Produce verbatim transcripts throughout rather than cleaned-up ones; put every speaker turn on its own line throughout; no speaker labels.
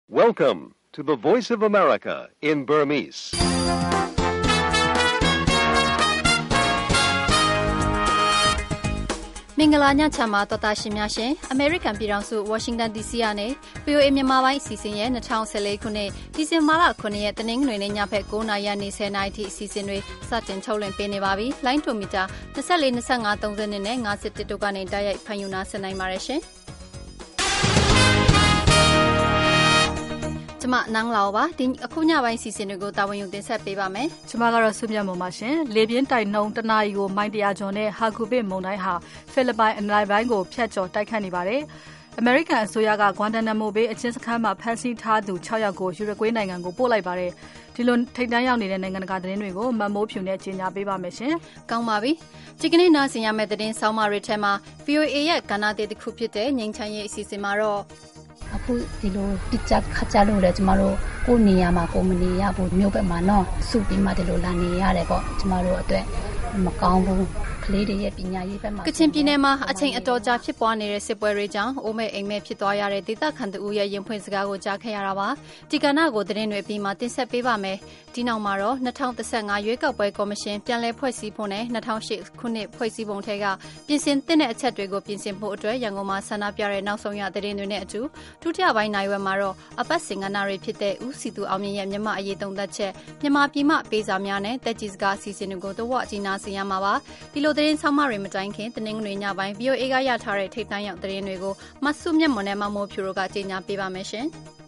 Welcome to the Voice of America in Burmese.
။မင်္ဂလာညချမ်းပါတော်တာရှင်များရှင်။ American ပြည်ထောင်စု Washington ဒီ စီ ကနေ ဗွီ အို အေ မြန်မာပိုင်းအစီအစဉ်ရဲ့၂၀၁၄ခုနှစ်ဒီဇင်ဘာလခုနှစ်ရက်တနင်္ဂနွေနေ့ညဖက်၉နာရီနေ၁၀နာရီထိအစီအစဉ်တွေစတင်ထုတ်လွှင့်ပေးနေပါပြီ။ လိုင်းတိုမီတာ၂၄ ၂၅ ၃၂နဲ့၅၁တို့ကနေတိုက်ရိုက်ဖန်ယူနာဆင်နိုင်ပါတယ်ရှင်။ကျမနန်းလာပါဒီအခုညပိုင်းစီစဉ်တွေကိုတာဝန်ယူတင်ဆက်ပေးပါမယ်
ကျမကတော့စုမြတ်မုံပါရှင်လေပြင်းတိုက်နှုန်းတနာရီကိုမိုင်တရာကျော်နဲ့ဟာကူပစ်မုန်တိုင်းဟာဖိလစ်ပိုင်အနောက်ပိုင်းကိုဖျက်ကျော်တိုက်ခတ်နေပါတယ်အမေရိကန်အစိုးရကဂွမ်တနာမိုဘေးအချင်းစခန်းမှာဖမ်းဆီးထားသူ၆ယောက်ကိုယူရိုကွေးနိုင်ငံကိုပို့လိုက်ပါတယ်ဒီလိုထိပ်တန်းရောက်နေတဲ့နိုင်ငံတကာသတင်းတွေကိုမမိုးဖြူနဲ့ကြီးညာပေးပါမယ်ရှင်
ကောင်းပါပြီဒီကနေ့နားဆင်ရမယ့်သတင်းဆောင်းပါးတွေထဲမှာ ဗွီ အို အေ ရဲ့ကဏ္ဍတစ်ခုဖြစ်တဲ့ငြိမ်းချမ်းရေးအစီအစဉ်မှာတော့
အခုဒီလိုပြစ်ချက်ခါကြလို့လေကျမတို့ကိုနေရမှာကိုမနေရဘူးမြို့ဘက်မှာနော်စုပြီးမှဒီလိုလာနေရတယ်ပေါ့ကျမတို့အတွက်မကောင်းဘူးကလေးတွေရဲ့ပညာရေးဘက်မှာ
ကချင်ပြည်နယ်မှာအချိန်အတော်ကြာဖြစ်ပွားနေတဲ့စစ်ပွဲတွေကြောင့်အိုးမဲ့အိမ်မဲ့ဖြစ်သွားရတဲ့ဒေသခံတဦးရဲ့ရင်ဖွင့်စကားကိုကြားခဲ့ရတာပါဒီကဏ္ဍကိုသတင်းတွေပြီးမှတင်ဆက်ပေးပါမယ်ဒီနောက်မှာတော့၂၀၁၅ရွေးကောက်ပွဲကော်မရှင်ပြန်လည်ဖွဲ့စည်းဖို့နဲ့၂၀၀၈ခုနှစ်ဖွဲ့စည်းပုံထဲကပြင်ဆင်သင့်တဲ့အချက်တွေကိုပြင်ဆင်ဖို့အတွက်ရန်ကုန်မှာဆန္ဒပြတဲ့နောက်ဆုံးရသတင်းတွေနဲ့အတူဒုတိယပိုင်းနိုင်ဝက်မှာတော့အပတ်စဉ်ကဏ္ဍတွေဖြစ်တဲ့ဦးစီသူအောင်မြင့်ရဲ့မြန်မာအရေးသုံးသပ်ချက်မြန်မာပြည်မှပေးစာများနဲ့တက်ကြီးစကားအစီအစဉ်တွေကိုတော့အကြီးနားဆင်ရမှာပါဒီလိုသတင်းဆောင်းပါးတွေမတိုင်ခင်တနင်္ဂနွေညပိုင်း ဗွီ အို အေ ကရထားတဲ့ထိပ်တန်းရောက်သတင်းတွေကိုမဆုမြတ်မွန်နဲ့မမိုးဖြူတို့ကကြေညာပေးပါမယ်ရှင်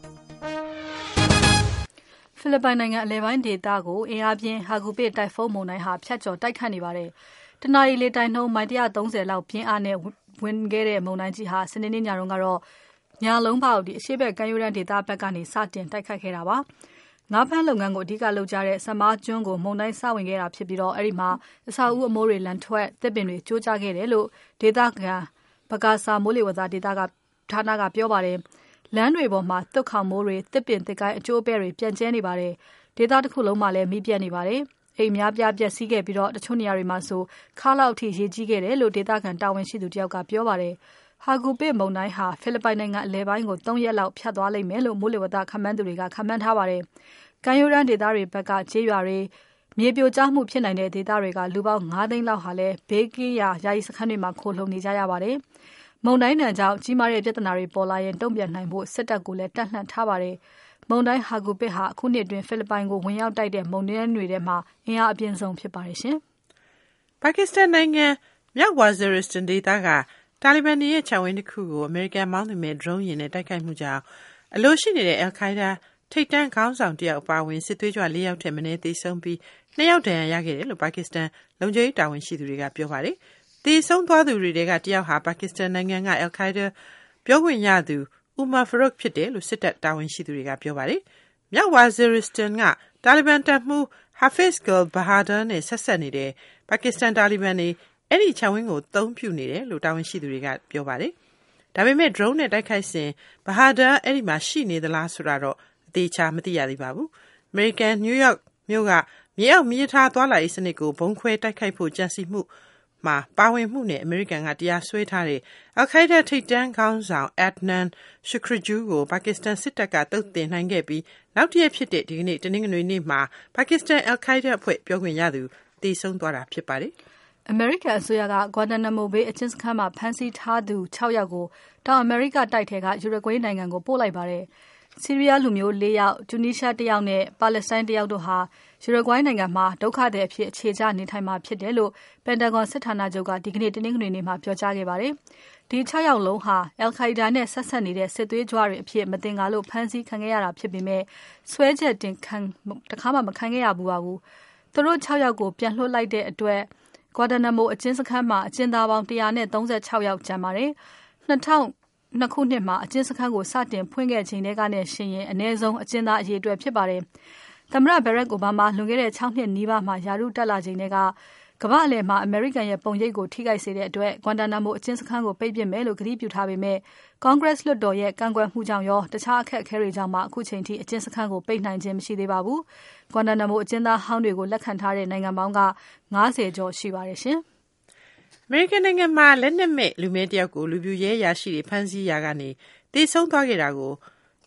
ဖိလစ်ပိုင်နိုင်ငံအလဲပိုင်းဒေသကိုအင်အားပြင်းဟာဂူပစ်တိုင်ဖုန်းမုန်တိုင်းဟာဖျက်ကျော်တိုက်ခတ်နေပါတယ်တနအီလေတိုင်နှုန်းမိုင်၁၃၀လောက်ပြင်းအားနဲ့ဝင်ခဲ့တဲ့မုန်တိုင်းကြီးဟာစနေနေ့ညတုန်းကတော့ညလုံးပေါက်ဒီအရှေ့ဘက်ကမ်းရိုးတန်းဒေသဘက်ကနေစတင်တိုက်ခတ်ခဲ့တာပါငါးဖမ်းလုပ်ငန်းကိုအဓိကလုပ်ကြတဲ့ဆမားကျွန်းကိုမုန်တိုင်းစဝင်ခဲ့တာဖြစ်ပြီးတော့အဲ့ဒီမှာအဆောက်အဦအမိုးတွေလန်ထွက်တစ်ပင်တွေကျိုးကျခဲ့တယ်လို့ဒေသခံဘကာဆာမိုးလေဝသဒေသကဌာနကပြောပါတယ်လမ်းတွေပေါ်မှာသွတ်ခေါင်မိုးတွေတစ်ပင်တစ်ကိုင်းအကျိုးပဲတွေပြန့်ကျဲနေပါတယ်ဒေသတစ်ခုလုံးမှာလည်းမီးပြတ်နေပါတယ်အိမ်များပြားပြက်စီးခဲ့ပြီးတော့တချို့နေရာတွေမှာဆိုခါလောက်ထိရေကြီးခဲ့တယ်လို့ဒေသခံတာဝန်ရှိသူတယောက်ကပြောပါတယ်ဟာဂူပစ်မုန်တိုင်းဟာဖိလစ်ပိုင်နိုင်ငံအလဲပိုင်းကို၃ရက်လောက်ဖြတ်သွားလိမ့်မယ်လို့မိုးလေဝသခန့်မှန်းသူတွေကခန့်မှန်းထားပါတယ်ကမ်းရိုးတန်းဒေသတွေဘက်ကကျေးရွာတွေမြေပြိုကျမှုဖြစ်နိုင်တဲ့ဒေသတွေကလူပေါင်း၅သိန်းလောက်ဟာလည်းဘေးကင်းရာယာယီစခန်းတွေမှာခိုလှုံနေကြရပါတယ်။မုန်တိုင်းတန်ကြောင့်ကြီးမားတဲ့ပြဿနာတွေပေါ်လာရင်တုံ့ပြန်နိုင်ဖို့စစ်တပ်ကလည်းတပ်လှန့်ထားပါတယ်။မုန်တိုင်းဟာဂူပစ်ဟာအခုနှစ်အတွင်းဖိလစ်ပိုင်ကိုဝင်ရောက်တိုက်တဲ့မုန်တိုင်းတွေထဲမှာအင်အားအပြင်းဆုံးဖြစ်ပါတယ်ရှင်
။ပါကစ္စတန်နိုင်ငံမြောက်ဝါဇီရစ်တန်ဒေသကတာလီဘန်ရဲ့ခြံဝင်းတစ်ခုကိုအမေရိကန်မောင်းသူမဲ့ drone ယာဉ်နဲ့တိုက်ခိုက်မှုကြောင့်အလို့ရှိနေတဲ့ Al-Qaedaထိပ်တန်းခေါင်းဆောင်တယောက်အပါအဝင်စစ်သွေးကြွ၄ယောက်ထက်မနည်းသေဆုံးပြီး၂ယောက်ဒဏ်ရာရခဲ့တယ်လို့ပါကစ္စတန်လုံခြုံရေးတာဝန်ရှိသူတွေကပြောပါတယ်။သေဆုံးသွားသူတွေထဲကတယောက်ဟာပါကစ္စတန်နိုင်ငံက Al-Qaeda ပြောခွင့်ရသူ Umar Farouk ဖြစ်တယ်လို့စစ်တပ်တာဝန်ရှိသူတွေကပြောပါတယ်။မြောက်ဝါဇီရစ်တန်ကတာလီဘန်တပ်မှူး Hafiz Gul Bahadur နဲ့ဆက်ဆက်နေတဲ့ပါကစ္စတန်တာလီဘန်တွေအဲ့ဒီခြံဝင်းကိုသုံးပြနေတယ်လို့တာဝန်ရှိသူတွေကပြောပါတယ်။ဒါပေမဲ့ drone နဲ့တိုက်ခိုက်စဉ် Bahadur အဲ့ဒီမှာရှိနေသလားဆိုတာတော့အသေးချာမသိရသေးပါဘူး။ အမေရိကန်နယူးယောက်မြို့ကမြေအောက်မီးထားသွားလာရေးစနစ်ကိုဘုံခွဲတိုက်ခိုက်ဖို့ကြံစည်မှုမှာပါဝင်မှုနဲ့အမေရိကန်ကတရားစွဲထားတဲ့ Al-Qaeda ထိပ်တန်းခေါင်းဆောင် Adnan Shukrijo ကိုပါကစ္စတန်စစ်တပ်ကတုတ်တင်နိုင်ခဲ့ပြီးနောက်တစ်ရက်ဖြစ်တဲ့ဒီကနေ့တနင်္ဂနွေနေ့မှာပါကစ္စတန် Al-Qaeda အဖွဲ့ပြောခွင့်ရသူသေဆုံးသွားတာဖြစ်ပါတယ်
။အမေရိကန်အစိုးရကဂွမ်တနာမိုဘေးအချင်းစခန်းမှာဖမ်းဆီးထားသူ၆ယောက်ကိုတောင်အမေရိကတိုက်ထဲကယူရိုကွေးနိုင်ငံကိုပို့လိုက်ပါတယ်။ဆီးရီးယားလူမျိုး၄ယောက်၊တူနီးရှားတစ်ယောက်နဲ့ပါလက်စတိုင်းတစ်ယောက်တို့ဟာယူရိုကွိုင်းနိုင်ငံမှာဒုက္ခသည်အဖြစ်အခြေချနေထိုင်မှာဖြစ်တယ်လို့ပန်တာဂွန်စစ်ဌာနချုပ်ကဒီကနေ့တနင်္ဂနွေနေ့မှာပြောကြားခဲ့ပါတယ်။ဒီ၆ယောက်လုံးဟာ Al-Qaeda နဲ့ဆက်ဆက်နေတဲ့စစ်သွေးကြွတွေအဖြစ်မတင်ကားလို့ဖမ်းဆီးခံခဲ့ရတာဖြစ်ပေမဲ့ဆွဲချက်တင်ခံတခါမှမခံခဲ့ရဘူးပါဘူး။သူတို့၆ယောက်ကိုပြန်လွှတ်လိုက်တဲ့အတွက်ဂွာတာနာမိုအကျဉ်းစခန်းမှာအကျဉ်းသားပေါင်း၁၃၆ယောက်ကျန်ပါတယ်။၂၀၀၂ခုနှစ်မှာအကျဉ်းစခန်းကိုစတင်ဖွင့်ခဲ့ချိန်ထဲကနဲ့ရှင်ရင်အနည်းဆုံးအကျဉ်းသားအရေအတွက်ဖြစ်ပါတယ်။သမ္မတဘရက်အိုဘားမားလွန်ခဲ့တဲ့၆နှစ်နီးပါးမှာယာရုတက်လာချိန်တွေကကမ္ဘာအလယ်မှာအမေရိကန်ရဲ့ပုံရိပ်ကိုထိခိုက်စေတဲ့အတွက်ဂွမ်တာနာမိုအကျဉ်းစခန်းကိုပိတ်ပစ်မယ်လို့ကတိပြုထားပေမဲ့ကွန်ဂရက်လွှတ်တော်ရဲ့ကန့်ကွက်မှုကြောင့်ရောတခြားအခက်အခဲတွေကြောင့်မှအခုချိန်ထိအကျဉ်းစခန်းကိုပိတ်နိုင်ခြင်းမရှိသေးပါဘူး။ဂွမ်တာနာမိုအကျဉ်းသားဟောင်းတွေကိုလက်ခံထားတဲ့နိုင်ငံပေါင်းက၅၀ကျော်ရှိပါတယ်ရှင်။
အမေရိကန်နိုင်ငံမှာလက်နက်မဲ့လူမဲတယောက်ကိုလူပြူရဲရာရှိတွေဖမ်းဆီးရာကနေသေဆုံးသွားခဲ့တာကို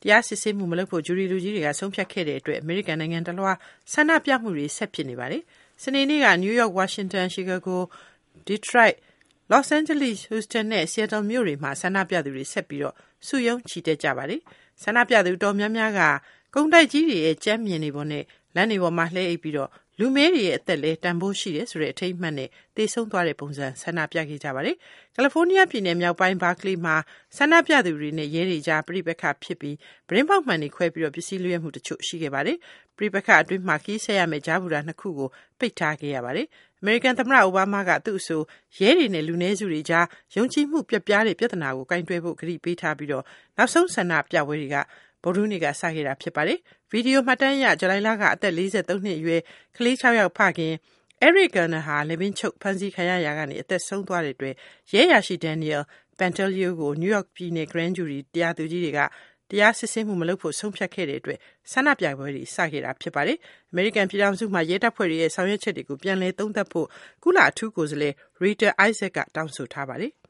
တရားစစ်ဆေးမှုမလုပ်ဖို့ဂျူရီလူကြီးတွေကဆုံးဖြတ်ခဲ့တဲ့အတွက်အမေရိကန်နိုင်ငံတလွှာဆန္ဒပြမှုတွေဆက်ဖြစ်နေပါတယ်။စနေနေ့ကနယူးယောက်၊ဝါရှင်တန်၊ရှီကာဂို၊ဒီထရိုက်၊လော့စ်အန်ဂျလိစ်၊ဟူစတန်နဲ့ဆီယက်တယ်မြို့တွေမှာဆန္ဒပြသူတွေဆက်ပြီးတော့စုရုံးချီတက်ကြပါတယ်။ဆန္ဒပြသူတော်များများကကုန်တိုက်ကြီးတွေရဲ့ကြမ်းမြင်တွေပေါ်နဲ့လမ်းတွေပေါ်မှာလှဲအိပ်ပြီးတော့လူမဲတွေရဲ့အသက်လည်းတန်ဖိုးရှိတယ်ဆိုတဲ့အထိမ်းအမှတ်နဲ့တေဆုံးသွားတဲ့ပုံစံဆန္ဒပြခဲ့ကြပါတယ်။ကယ်လီဖိုးနီးယားပြည်နယ်မြောက်ပိုင်းဘာကလီမှာဆန္ဒပြသူတွေနဲ့ရဲတွေကြားပြိပက္ခဖြစ်ပြီးဗရင်းပေါက်မှန်တွေခွဲပြီးတော့ပစ္စည်းလွှဲမှုတချို့ရှိခဲ့ပါတယ်။ပြိပက္ခအတွင်းမှာခီးဆက်ရမယ့်ဂျားဘူရာနှစ်ခုကိုပိတ်ထားခဲ့ရပါတယ်။အမေရိကန်သမ္မတအိုဘားမားကသူ့အဆိုရဲတွေနဲ့လူနည်းစုတွေကြားယုံကြည်မှုပြတ်ပြားတဲ့ပြဿနာကိုကင်တွယ်ဖို့ကတိပေးထားပြီးတော့နောက်ဆုံးဆန္ဒပြပွဲတွေကဗုဒ္ဓဟူးနေ့ကစခဲ့တာဖြစ်ပါတယ်။ဗီဒီယိုမှတ်တမ်းအရဇူလိုင်လကအသက်လေးဆယ်သုံးနှစ်အရွယ်ကလေး၆ယောက်ဖခင် Eric Garner ဟာလေပင်ချုပ်ဖမ်းဆီးခံရရာကနေအသက်ဆုံးသွားတဲ့အတွက်ရဲအရာရှိ Daniel Pantaleo ကိုနယူးယောက်ပြည်နယ် Grand Jury တရားသူကြီးတွေကတရားစစ်ဆေးမှုမလုပ်ဖို့ဆုံးဖြတ်ခဲ့တဲ့အတွက်ဆန္ဒပြပွဲတွေစခဲ့တာဖြစ်ပါတယ်။အမေရိကန်ပြည်ထောင်စုမှာရဲတပ်ဖွဲ့တွေရဲ့ဆောင်ရွက်ချက်တွေကိုပြန်လည်သုံးသပ်ဖို့ကုလအထူးကိုယ်စားလှယ် Rita Isaac ကတောင်းဆိုထားပါတယ်။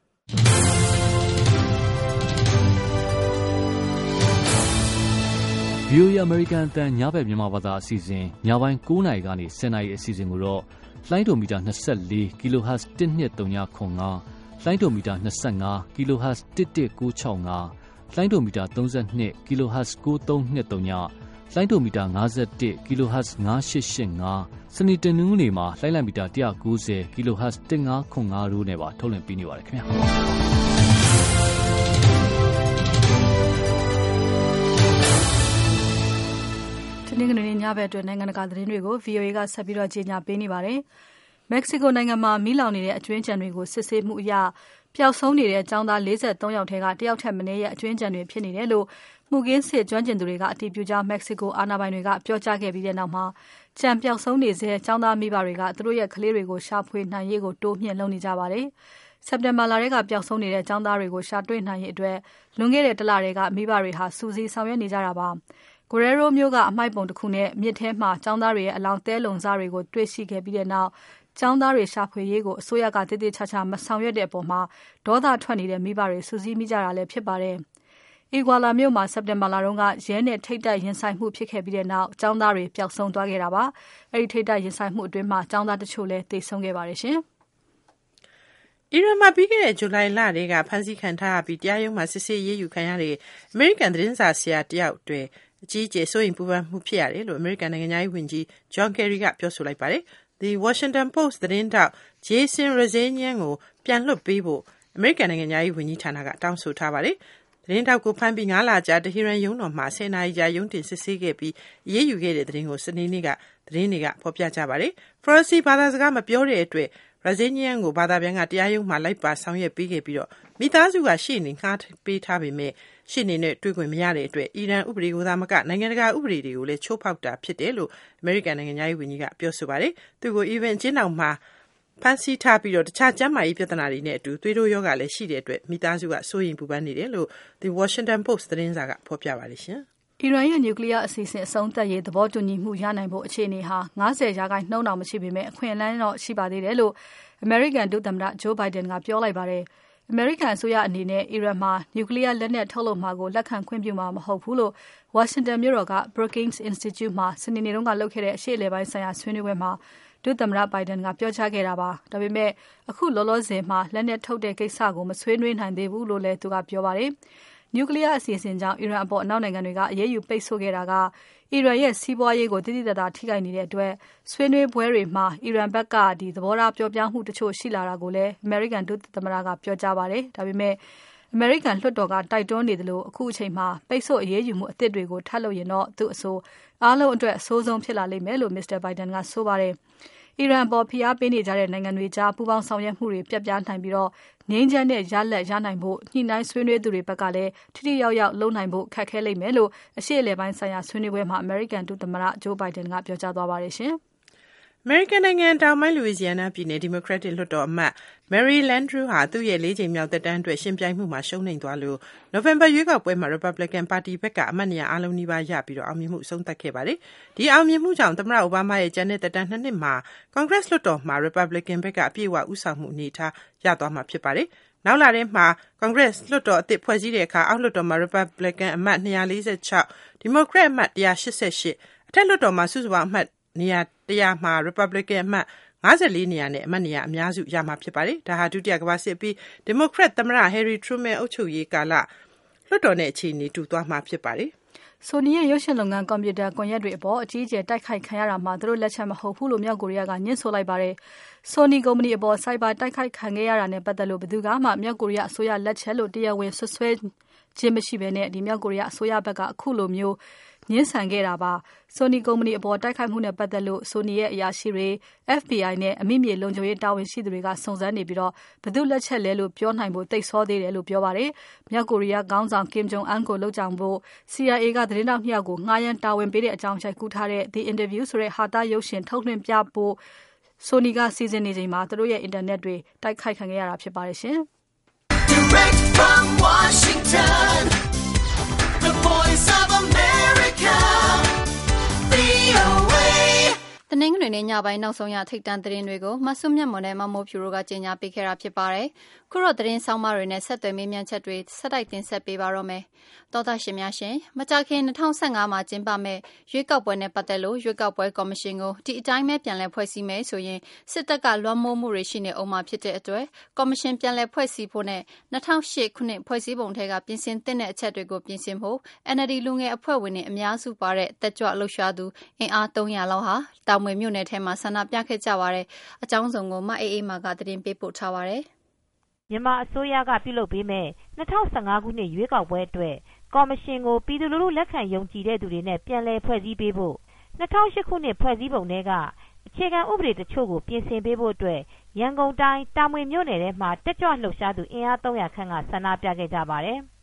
ဗီအိုအေ American အသံညဘက်မြန်မာဘာသာအစီအစဉ်ညပိုင်း၉နာရီကနေ၁၀နာရီအစီအစဉ်ကိုတော့လိုင်းဒိုမီတာ၂၄ kHz တစ်နှစ်၃၅ခွန်၅လိုင်းဒိုမီတာ၂၅ kHz တစ်တစ်၉၆၅လိုင်းဒိုမီတာ၃၂ kHz ၉၃၂၃ညလိုင်းဒိုမီတာ၅၁ kHz ၅၈၈၅စနေတနင်္ဂနွေမှာလိုင်းလိုက်မီတာ၁၉၀ kHz တစ်၅ခွန်၅တို့နဲ့ပါထုတ်လွှင့်ပေးနေပါတယ်ခင်ဗျာ
တနင်္ဂနွေနေ့ညဘက်အတွက်နိုင်ငံတကာသတင်းတွေကို ဗီအိုအေ ကဆက်ပြီးတော့ကြေညာပေးနေပါတယ်။မက္ကဆီကိုနိုင်ငံမှာမီးလောင်နေတဲ့အကျွင်းကြံတွေကိုစစ်ဆေးမှုအရပျောက်ဆုံးနေတဲ့ကျောင်းသား၄၃ယောက်ထဲကတယောက်ထက်မနည်းရဲ့အကျွင်းကြံတွေဖြစ်နေတယ်လို့မှုခင်းစစ်ကျွမ်းကျင်သူတွေကအတည်ပြုကြောင်းမက္ကဆီကိုအာဏာပိုင်တွေကပြောကြားခဲ့ပြီးတဲ့နောက်မှာကြံပျောက်ဆုံးနေစေကျောင်းသားမိဘတွေကသူတို့ရဲ့ကလေးတွေကိုရှာဖွေနိုင်ရေးကိုတိုးမြှင့်လုပ်နေကြပါတယ်။စက်တင်ဘာလထဲကပျောက်ဆုံးနေတဲ့ကျောင်းသားတွေကိုရှာတွေ့နိုင်ရေးအတွက်လွန်ခဲ့တဲ့တလတည်းကမိဘတွေဟာစူးစီးဆောင်ရွက်နေကြတာပါ။ Guerrero မြို့ကအမိုက်ပုံတစ်ခုနဲ့မြစ်ထဲမှာကျောင်းသားတွေရဲ့အလောင်းတဲလုံစားတွေကိုတွေ့ရှိခဲ့ပြီးတဲ့နောက်ကျောင်းသားတွေရှာဖွေရေးကိုအစိုးရကတည်တည်ချာချာမဆောင်ရွက်တဲ့အပေါ်မှာဒေါသထွက်နေတဲ့မိဘတွေစူးစီးမိကြတာလည်းဖြစ်ပါတယ်။ Iguala မြို့မှာစက်တင်ဘာလတုန်းကရဲနဲ့ထိပ်တိုက်ရင်ဆိုင်မှုဖြစ်ခဲ့ပြီးတဲ့နောက်ကျောင်းသားတွေပျောက်ဆုံးသွားခဲ့တာပါ။အဲဒီထိပ်တိုက်ရင်ဆိုင်မှုအတွင်းမှာကျောင်းသားတချို့လည်းသေဆုံးခဲ့ပါတယ်ရှင်
။အီရန်မှာပြီးခဲ့တဲ့ဇူလိုင်လတည်းကဖမ်းဆီးခံထားရပြီးတရားရုံးမှာစစ်ဆေးရေးယူခံရတဲ့အမေရိကန်သတင်းစာဆရာတယောက်တွေအကြီးအကျယ်စိုးရိမ်ပူပန်မှုဖြစ်ရတယ်လို့အမေရိကန်နိုင်ငံသားဝန်ကြီး John Kerry ကပြောဆိုလိုက်ပါတယ်။ The Washington Post သတင်းတောက် Jason Rezaian ကိုပြန်လွှတ်ပေးဖို့အမေရိကန်နိုင်ငံသားဝန်ကြီးဌာနကတောင်းဆိုထားပါတယ်။သတင်းတောက်ကိုဖမ်းပြီး၅လကြာတဟီရန်ရုံးတော်မှာ၁၀နာရီကြာရုံးတင်စစ်ဆေးခဲ့ပြီးအရေးယူခဲ့တဲ့သတင်းကိုစနေနေ့ကသတင်းတွေကဖော်ပြကြပါတယ်။ Farsi ဘာသာစကားမပြောတဲ့အတွက်Rezaian ကိုဘာသာပြန်ကတရားရုံးမှာလိုက်ပါဆောင်ရွက်ပေးခဲ့ပြီးတော့မိသားစုကရှေ့နေငှားပေးထားပေမဲ့ရှေ့နေနဲ့တွေ့ခွင့်မရတဲ့အတွက်အီရန်ဥပဒေကိုသာမကနိုင်ငံတကာဥပဒေတွေကိုလည်းချိုးဖောက်တာဖြစ်တယ်လို့အမေရိကန်နိုင်ငံသားဝန်ကြီးကပြောဆိုပါတယ်။သူကိုအီဗန်ကျင်းတောင်မှာဖမ်းဆီးထားပြီးတော့တခြားကျန်းမာရေးပြဿနာတွေနဲ့အတူသွေးတိုးရောဂါလည်းရှိတဲ့အတွက်မိသားစုကစိုးရိမ်ပူပန်နေတယ်လို့ The Washington Post သတင်းစာကဖော်ပြပါတယ်ရှင်
။အီရန်ရဲ့နျူကလ িয়ার အစီအစဉ်အဆုံးသတ်ရေးသဘောတူညီမှုရနိုင်ဖို့အခြေအနေဟာ၅၀ရာခိုင်နှုန်းတောင်မရှိပေမဲ့အခွင့်အလမ်းတော့ရှိပါသေးတယ်လို့အမေရိကန်ဒုသမ္မတ Joe Biden ကပြောလိုက်ပါတယ်။အမေရိကန်အစိုးရအနေနဲ့အီရန်မှာနျူကလ িয়ার လက်နက်ထုတ်လုပ်မှာကိုလက်ခံခွင့်ပြုမှာမဟုတ်ဘူးလို့ဝါရှင်တန်မြို့တော်က Brookings Institute မှာစနေနေ့တုန်းကလုပ်ခဲ့တဲ့အရှေ့အလယ်ပိုင်းဆိုင်ရာဆွေးနွေးပွဲမှာဒုသမ္မတ Biden ကပြောကြားခဲ့တာပါ။ဒါပေမဲ့အခုလောလောဆယ်မှာလက်နက်ထုတ်တဲ့ကိစ္စကိုမဆွေးနွေးနိုင်သေးဘူးလို့လည်းသူကပြောပါတယ်။နျူကလ িয়ার အစီအစဉ်ကြောင့်အီရန်အပေါ်အနောက်နိုင်ငံတွေကအရေးယူပိတ်ဆို့ခဲ့တာကအီရန်ရဲ့စီးပွားရေးကိုတိတိကျကျထိခိုက်နေတဲ့အတွက်ဆွေးနွေးပွဲတွေမှာအီရန်ဘက်ကဒီသဘောထားပြောပြမှုတချို့ရှိလာတာကိုလည်းအမေရိကန်ဒုသမ္မတကပြောကြားပါတယ်။ဒါပေမဲ့အမေရိကန်လွှတ်တော်ကတိုက်တွန်းနေတယ်လို့အခုအချိန်မှာပိတ်ဆို့အရေးယူမှုအသစ်တွေကိုထပ်လုပ်ရင်တော့သူ့အဆိုအားလုံးအတွက်အဆိုးဆုံးဖြစ်လာလိမ့်မယ်လို့ Mister Biden ကဆိုပါတယ်။အီရန်အပေါ်ဖိအားပေးနေကြတဲ့နိုင်ငံတွေကြားပူးပေါင်းဆောင်ရွက်မှုတွေပြတ်ပြားနိုင်ပြီးတော့ငြိမ်းချမ်းတဲ့ရလဒ်ရနိုင်ဖို့ညှိနှိုင်းဆွေးနွေးသူတွေဘက်ကလည်းထိထိရောက်ရောက်လုပ်နိုင်ဖို့ခက်ခဲလိမ့်မယ်လို့အရှေ့အလယ်ပိုင်းဆိုင်ရာဆွေးနွေးပွဲမှာအမေရိကန်ဒုသမ္မတ Joe Biden ကပြောကြားသွားပါတယ်ရှင်။
အမေရိကန်နိုင်ငံတောင်ပိုင်း Louisiana ပြည်နယ် Democratic လွှတ်တော်အမတ် Mary Landrieu ဟာသူ့ရဲ့လေးကြိမ်မြောက်သက်တမ်းအတွက်ရှင်ပြိုင်မှုမှာရှုံးနိမ့်သွားလို့ November ရွေးကောက်ပွဲမှာ Republican ပါတီဘက်ကအမတ်နေရာအားလုံးနီးပါးရပြီးတော့အောင်မြင်မှုအဆုံးသတ်ခဲ့ပါတယ်။ဒီအောင်မြင်မှုကြောင့်သမ္မတအိုဘားမားရဲ့ကျန်တဲ့သက်တမ်းနှစ်နှစ်မှာ Congress လွှတ်တော်မှာ Republican ဘက်ကအပြည့်အဝဦးဆောင်မှုအနေအထားရသွားမှာဖြစ်ပါတယ်။နောက်လာတဲ့မှာ Congress လွှတ်တော်အသစ်ဖွဲ့စည်းတဲ့အခါအောက်လွှတ်တော်မှာ Republican အမတ်two forty-six, Democrat အမတ်one eighty-eight, အထက်လွှတ်တော်မှာစုစုပေါင်းအမတ်နေရာone hundredမှာ Republican အမတ်fifty-fourနေရာနဲ့အမတ်နေရာအများစုရမှာဖြစ်ပါတယ်။ဒါဟာဒုတိယကမ္ဘာစစ်ပြီး Democrat သမ္မတ Harry Truman အုပ်ချုပ်ရေးကာလလွှတ်တော်နဲ့အခြေအနေတူသွားမှာဖြစ်ပါတယ်။
Sony ရဲ့ရုပ်ရှင်လုပ်ငန်းကွန်ပျူတာကွန်ရက်တွေအပေါ်အကြီးအကျယ်တိုက်ခိုက်ခံရတာမှာသူတို့လက်ချက်မဟုတ်ဘူးလို့မြောက်ကိုရီးယားကညှင်းဆိုလိုက်ပါတယ်။ Sony ကုမ္ပဏီအပေါ် Cyber တိုက်ခိုက်ခံခဲ့ရတာနဲ့ပတ်သက်လို့ဘယ်သူကမှမြောက်ကိုရီးယားအစိုးရလက်ချက်လို့တရားဝင်ဆွဆွဲခြင်းမရှိဘဲနဲ့ဒီမြောက်ကိုရီးယားအစိုးရဘက်ကအခုလိုမျိုးငင်းဆန်ခဲ့တာပါ။ Sony ကုမ္ပဏီအပေါ်တိုက်ခိုက်မှုနဲ့ပတ်သက်လို့ Sony ရဲ့အရာရှိတွေ F B I နဲ့အမိမြေလုံခြုံရေးတာဝန်ရှိသူတွေကစုံစမ်းနေပြီးတော့ဘယ်သူလက်ချက်လဲလို့ပြောနိုင်ဖို့တိတ်ဆောသေးတယ်လို့ပြောပါတယ်။မြောက်ကိုရီးယားခေါင်းဆောင် Kim Jong Un ကိုလုပ်ကြံဖို့ C I A ကသတင်းတောက်နှစ်ယောက်ကိုငှားရမ်းတာဝန်ပေးတဲ့အကြောင်းရိုက်ကူးထားတဲ့ The Interview ဆိုတဲ့ဟာတာရုပ်ရှင်ထုတ်လွှင့်ပြဖို့ Sony ကစီစဉ်နေချိန်မှာသူတို့ရဲ့အင်တာနက်တွေတိုက်ခိုက်ခံခဲ့ရတာဖြစ်ပါတယ်ရှင်။ Direct from Washington, The Voice of America, V O A
တနင်္ဂနွေနေ့ညပိုင်းနောက်ဆုံးရထိပ်တန်းသတင်းတွေကိုမဆုမြတ်မွန်နဲ့မမိုးဖြူတို့ကကြေညာပေးခဲ့တာဖြစ်ပါတယ်။ခုတော့သတင်းဆောင်မတွေနဲ့ဆက်သွယ်မေးမြန်းချက်တွေဆက်တိုက်တင်ဆက်ပေးပါတော့မယ်။သောသားရှင်များရှင်မကြခင်two thousand fifteenမှာကျင်းပမဲ့ရွေးကောက်ပွဲနဲ့ပတ်သက်လို့ရွေးကောက်ပွဲကော်မရှင်ကိုဒီအတိုင်းပဲပြန်လည်ဖွဲ့စည်းမယ်ဆိုရင်စစ်တပ်ကလွှမ်းမိုးမှုတွေရှိနေအောင်မှာဖြစ်တဲ့အတွက်ကော်မရှင်ပြန်လည်ဖွဲ့စည်းဖို့နဲ့two thousand eightခုနှစ်ဖွဲ့စည်းပုံထဲကပြင်ဆင်သင့်တဲ့အချက်တွေကိုပြင်ဆင်ဖို့ N L D လူငယ်အဖွဲ့ဝင်တွေအများစုပါတဲ့တက်ကြွလှုပ်ရှားသူအင်အားthree hundredလောက်ဟာတောင်မွေမြို့နယ်ထဲမှာဆန္ဒပြခဲ့ကြပါတယ်။အကြောင်းစုံကိုမအေးအေးမာကသတင်းပေးပို့ထားပါတယ်
။မြန်မာအစိုးရကပြုလုပ်ပေးမဲ့two thousand fifteenခုနှစ်ရွေးကောက်ပွဲအတွက်ကော်မရှင်ကိုပြည်သူလူထုလက်ခံယုံကြည်တဲ့သူတွေနဲ့ပြန်လည်ဖွဲ့စည်းပေးဖို့two thousand eightခုနှစ်ဖွဲ့စည်းပုံထဲကအခြေခံဥပဒေတချို့ကိုပြင်ဆင်ပေးဖို့အတွက်ရန်ကုန်တိုင်းတာမွေမြို့နယ်ထဲမှာတက်ကြွလှုပ်ရှားသူအင်အားthree hundredခန့်ကဆန္ဒပြခဲ့ကြပါတယ်။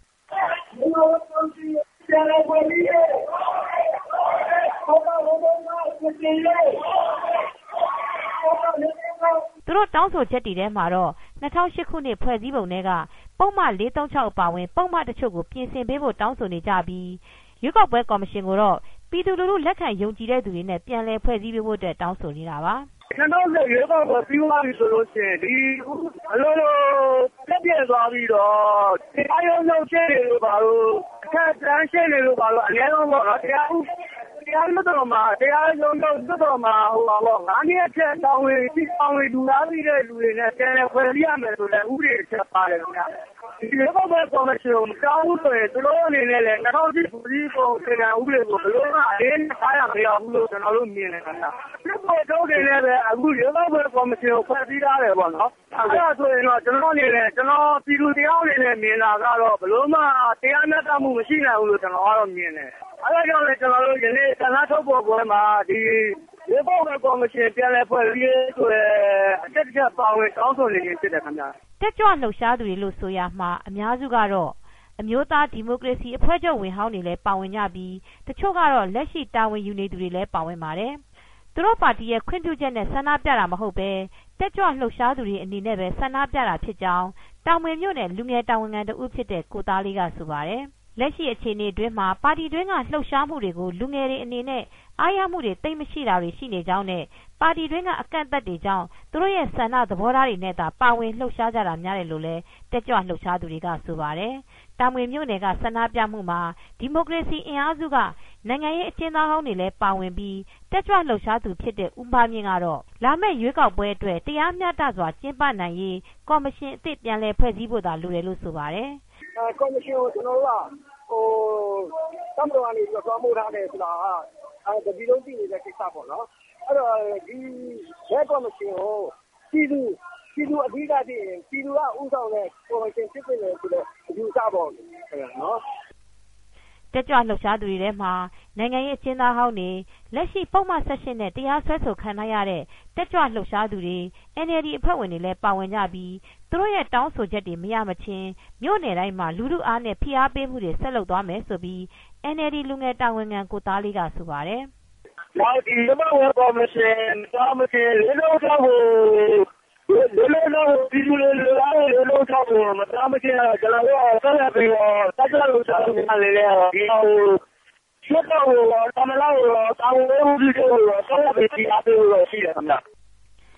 သူတို့တောင်းဆိုချက်တွေထဲမှာတော့two thousand eightခုနှစ်ဖွဲ့စည်းပုံထဲကပုံမှန်four thirty-sixအပါအဝင်ပုံမှန်တချို့ကိုပြင်ဆင်ပေးဖို့တောင်းဆိုနေကြပြီးရွေးကောက်ပွဲကော်မရှင်ကိုတော့ပြည်သူလူထုလက်ခံယုံကြည်တဲ့သူတွေနဲ့ပြန်လည်ဖွဲ့စည်းပေးဖို့အတွက်တောင်းဆိုနေတာပါ
။two thousand eightရွေးကောက်ပွဲပြီးသွားပြီဆိုလို့ရှိရင်ဒီအလိုလိုပြည့်ပြည့်သွားပြီးတော့တရားရုံးချုပ်ရှင်းနေလို့ပါလို့အခက်တန်းရှင်းနေလို့ပါလို့အများဆုံးပေါ့နော်တရားဥတရားလွှတ်တော်မှာတရားရုံးချုပ်လွှတ်တော်မှာဟိုပါပေါ့၅နှစ်အထက်တောင်းဝင်ပြီးတောင်းဝင်လူသားပြီးတဲ့လူတွေနဲ့ပြန်လည်ဖွဲ့စည်းရမယ်ဆိုတဲ့ဥပဒေအချက်ပါတယ်ခင်ဗျာဒီလိုပဲကော်မရှင်ကိုတောင်းဆိုရင်သူတို့အနေနဲ့လည်းtwo thousand eightပြည်သူ့ပုံစံဥပဒေကိုဘယ်လိုမှအရင်ထားရမရဘူးလို့ကျွန်တော်တို့မြင်နေတယ်ခင်ဗျာဒီပေါ်တော့နေလည်းပဲအခုဒီလိုပဲကော်မရှင်ကိုဖွဲ့စည်းထားတယ်ပေါ့နော်အဲ့ဒါဆိုရင်တော့ကျွန်တော်အနေနဲ့ကျွန်တော်ပြည်သူတရားအနေနဲ့မြင်တာကတော့ဘယ်လိုမှတရားမျှတမှုမရှိနိုင်ဘူးလို့ကျွန်တော်ကတော့မြင်တယ်အဲ့ဒါကြောင့်လည်းကျွန်တော်တို့ယနေ့ဆန္ဒထုတ်ပေါ်ပွဲမှာဒီဒီပေါ်ကကော်မရှင်ပြန်လည်ဖွဲ့စည်းဆိုတဲ့အချက်တစ်ချက်ပါဝင်တောင်းဆိုနေခြင်းဖြစ်တယ်ခင်ဗျာ
တက်ကြွလှုပ်ရှားသူတွေလို့ဆိုရမှာအများစုကတော့အမျိုးသားဒီမိုကရေစီအဖွဲ့ချုပ်ဝင်ဟောင်းတွေလည်းပါဝင်ကြပြီးတချို့ကတော့လက်ရှိတာဝန်ယူနေသူတွေလည်းပါဝင်ပါတယ်သူတို့ပါတီရဲ့ခွင့်ပြုချက်နဲ့ဆန္ဒပြတာမဟုတ်ပဲတက်ကြွလှုပ်ရှားသူတွေအနေနဲ့ပဲဆန္ဒပြတာဖြစ်ကြောင်းတောင်မွေမြို့နယ်လူငယ်တာဝန်ခံတဦးဖြစ်တဲ့ကိုသားလေးကဆိုပါတယ်လက်ရှိအခြေအနေအတွင်းမှာပါတီတွင်းကလှုပ်ရှားမှုတွေကိုလူငယ်တွေအနေနဲ့အားရမှုတွေတိတ်မရှိတာတွေရှိနေကြောင်းနဲ့ပါတီတွင်းကအကန့်အသတ်တွေကြောင့်သူတို့ရဲ့ဆန္ဒသဘောထားတွေနဲ့သာပါဝင်လှုပ်ရှားကြတာများတယ်လို့လည်းတက်ကြွလှုပ်ရှားသူတွေကဆိုပါတယ်။တာမွေမြို့နယ်ကဆန္ဒပြမှုမှာဒီမိုကရေစီအင်အားစုကနိုင်ငံရေးအကျဉ်းသားဟောင်းတွေလည်းပါဝင်ပြီးတက်ကြွလှုပ်ရှားသူဖြစ်တဲ့ဦးပါမြင့်ကတော့လာမယ့်ရွေးကောက်ပွဲအတွက်တရားမျှတစွာကျင်းပနိုင်ရေးကော်မရှင်အသစ်ပြန်လည်ဖွဲ့စည်းဖို့သာလိုတယ်လို့ဆိုပါတယ်
။အဲကော်မရှင်ကိုကျွန်တော်တို့ကဟိုတမတော်ကနေပြီးတော့မိုးထားတယ်ဆိုတာကအဲဒီလိုသိနေတဲ့ကိစ္စပေါ့နော်အဲ့တော့ဒီရဲကော်မရှင်ကိုပြည်သူပြည်သူအဓိကတည်းပြည်သူကဥဆောင်တဲ့ကော်မရှင်ဖြစ်နေတယ်ဆိုတော့အယူဆပေါ့နော်
တက်ကြွလှုပ်ရှားသူတွေထဲမှာနိုင်ငံရေးအကျဉ်းသားဟောင်းတွေလက်ရှိပုံမှန်ဆက်ရှင်နဲ့တရားစွဲဆိုခံထားရတဲ့တက်ကြွလှုပ်ရှားသူတွေ N L D အဖွဲ့ဝင်တွေလည်းပါဝင်ကြပြီးသူတို့ရဲ့တောင်းဆိုချက်တွေမရမချင်းမြို့နယ်တိုင်းမှာလူထုအားနဲ့ဖိအားပေးမှုတွေဆက်လုပ်သွားမယ်ဆိုပြီး N L D လူငယ်တာဝန်ခံကိုသားလေးကဆိုပါတယ်
။နောက်ဒီမှာဝယ်ကော်မရှင်ကော်မရှင်လေးလုံးတော့ကိုလေးလုံးတော့ပြည်သူတွေလေးလုံးတော့ကိုမတော်မချင်းကျွန်တော်တို့ဆက်လက်ပြီးတော့တက်ကြွလှုပ်ရှားသူတွေလည်းဒီဟိုရှင်းတော့တမလာတော့တောင်းလို့ဒီလိုဆက်လက်ပြီးအားပေးလို့ရှိတယ်ခင်ဗျာ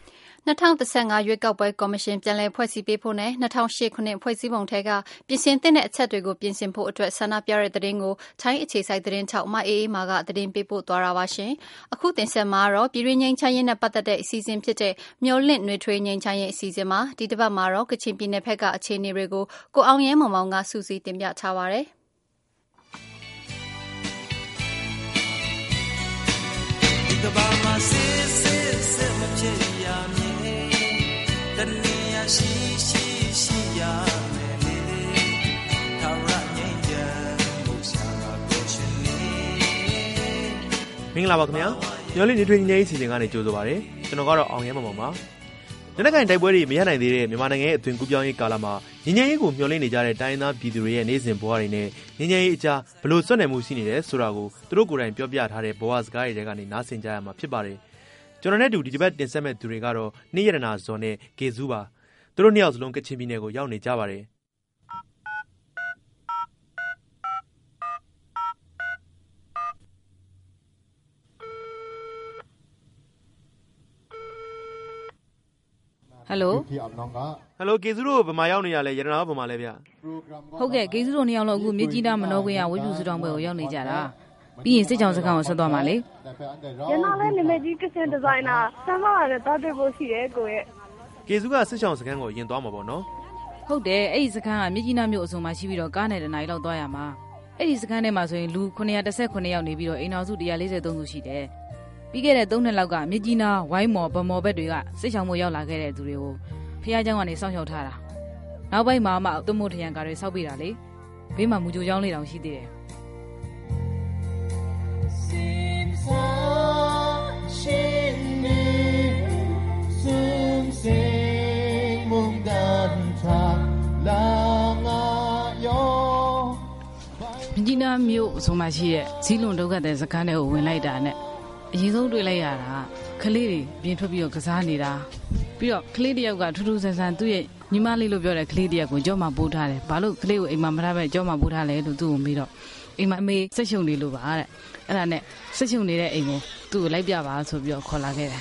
၂၀၁၅ရွေးကောက်ပွဲကော်မရှင်ပြန်လည်ဖွဲ့စည်းပေးဖို့နဲ့၂၀၀၈ခုနှစ်ဖွဲ့စည်းပုံထဲကပြင်ဆင်သင့်တဲ့အချက်တွေကိုပြင်ဆင်ဖို့အတွက်ဆန္ဒပြတဲ့သတင်းကိုထိုင်းအခြေစိုက်သတင်းထောက်မအေးအေးမာကသတင်းပေးပို့သွားတာပါရှင်။အခုတင်ဆက်မှာတော့ပြည်တွင်းငြိမ်းချမ်းရေးနဲ့ပတ်သက်တဲ့အစီအစဉ်ဖြစ်တဲ့မျော်လင့်နှွေထွေးငြိမ်းချမ်းရေးအစီအစဉ်မှာဒီတစ်ပတ်မှာတော့ကချင်ပြည်နယ်ဘက်ကအခြေအနေတွေကိုကိုအောင်ရဲမောင်မောင်ကစုစည်းတင်ပြထားပါတယ်။ကဘာမစစ်စစ်စစ်မချစ်ရမည်တနေရရှိရှိရှိရမယ်လေထာဝရငြိမ်းချမ်းမှုရှာတာကိုရှင်နေမင်္ဂလာပါခင်ဗျာညော်လေးနေထွေးငြိမ်းချမ်းရေးအစီအစဉ်ကနေကြိုဆိုပါရစေကျွန်တော်ကတော့အောင်ရဲမောင်မောင်ပါလက်နက်ကိုင်တိုက်ပွဲတွေမရနိုင်သေးတဲ့မြန်မာနိုင်ငံရဲ့အသွင်ကူးပြောင်းရေးကာလမှာငြိမ်းချမ်းရေးကိုမျှော်လင့်နေကြတဲ့တိုင်းသားပြည်သူတွေရဲ့နေ့စဉ်ဘဝတွေနဲ့ငြိမ်းချမ်းရေးအကြားဘလို့စွန့်နယ်မှုရှိနေတယ်ဆိုတာကိုသူတို့ကိုယ်တိုင်ပြောပြထားတဲ့ဘဝစကားတွေထဲကနေနားဆင်ကြရမှာဖြစ်ပါတယ်ကျွန်တော်နဲ့တူဒီတစ်ပတ်တင်ဆက်မဲ့သူတွေကတော့နေရတနာဇော်နဲ့ဂေဇူးပါသူတို့နှစ်ယောက်စလုံးကချင်ပြည်နယ်ကိုရောက်နေကြပါတယ်
ဟယ်လို
ဟယ်လိုကေစုတို့ဘယ်မှာရောက်နေရလဲရတနာကဘယ်မှာလဲဗျ
ဟုတ်ကဲ့ကေစုတို့နှစ်ယောက်လုံးအခုမြစ်ကြီးနားမနောခွင့်ရဝိပုစုတောင်ဘက်ကိုရောက်နေကြတာပြီးရင်စစ်ကြောင်စခန်းကိုဆက်သွားမှာလေ
ရနာလဲနာမည်ကြီးကစင်ဒီဇိုင်နာဆမ်မလာတဲ့တာတွေ့ဖို့ရှိတယ်ကိုရဲ့
ကေစုကစစ်ကြောင်စခန်းကိုရင်သွားမှာပေါ့နော်
ဟုတ်တယ်အဲ့ဒီစခန်းကမြစ်ကြီးနားမြို့အစုံမှာရှိပြီးတော့ကားနဲ့တနားရီလောက်သွားရမှာအဲ့ဒီစခန်းထဲမှာဆိုရင်လူခုနှစ်ရာတစ်ဆယ့်ခုနှစ်ယောက်နေပြီးတော့အိမ်တော်စုတစ်ရာလေးဆယ်သုံးစုရှိတယ်ပြီးခဲ့တဲ့သုံးနှစ်လောက်ကမြစ်ကြီးနားဝိုင်းမော်ဗမော်ဘက်တွေကစစ်ချောင်မှုရောက်လာခဲ့တဲ့သူတွေကိုဖះเจ้าကနေစောင့်ရှောက်ထားတာနောက်ပိုင်းမှာမှသွတ်မို့ထရန်ကားတွေစောက်ပေးတာလေဘေးမှာမူကြိုကြောင်းလေးတောင်ရှိသေးတယ်မြကြီးနားမြို့အဆိုမှရှိတဲ့ဇီးလွန်ဒုက္ခတဲ့စခန်းတွေကိုဝင်လိုက်တာနဲ့အရင်ဆုံးတွေ့လိုက်ရတာကလေးတွေပြင်ထွက်ပြီးတော့ကစားနေတာပြီးတော့ကလေးတယောက်ကထူးထူးဆန်းဆန်းသူ့ရဲ့ညီမလေးလို့ပြောတဲ့ကလေးတယောက်ကိုကြောမှာပို့ထားတယ်ဘာလို့ကလေးကိုအိမ်မှာမထားပဲကြောမှာပို့ထားလဲလို့သူ့ကိုမေးတော့အိမ်မှာအမေဆက်ရှုံနေလို့ပါတဲ့အဲ့ဒါနဲ့ဆက်ရှုံနေတဲ့အိမ်ကိုသူ့ကိုလိုက်ပြပါဆိုပြီးတော့ခေါ်လာခဲ့တယ်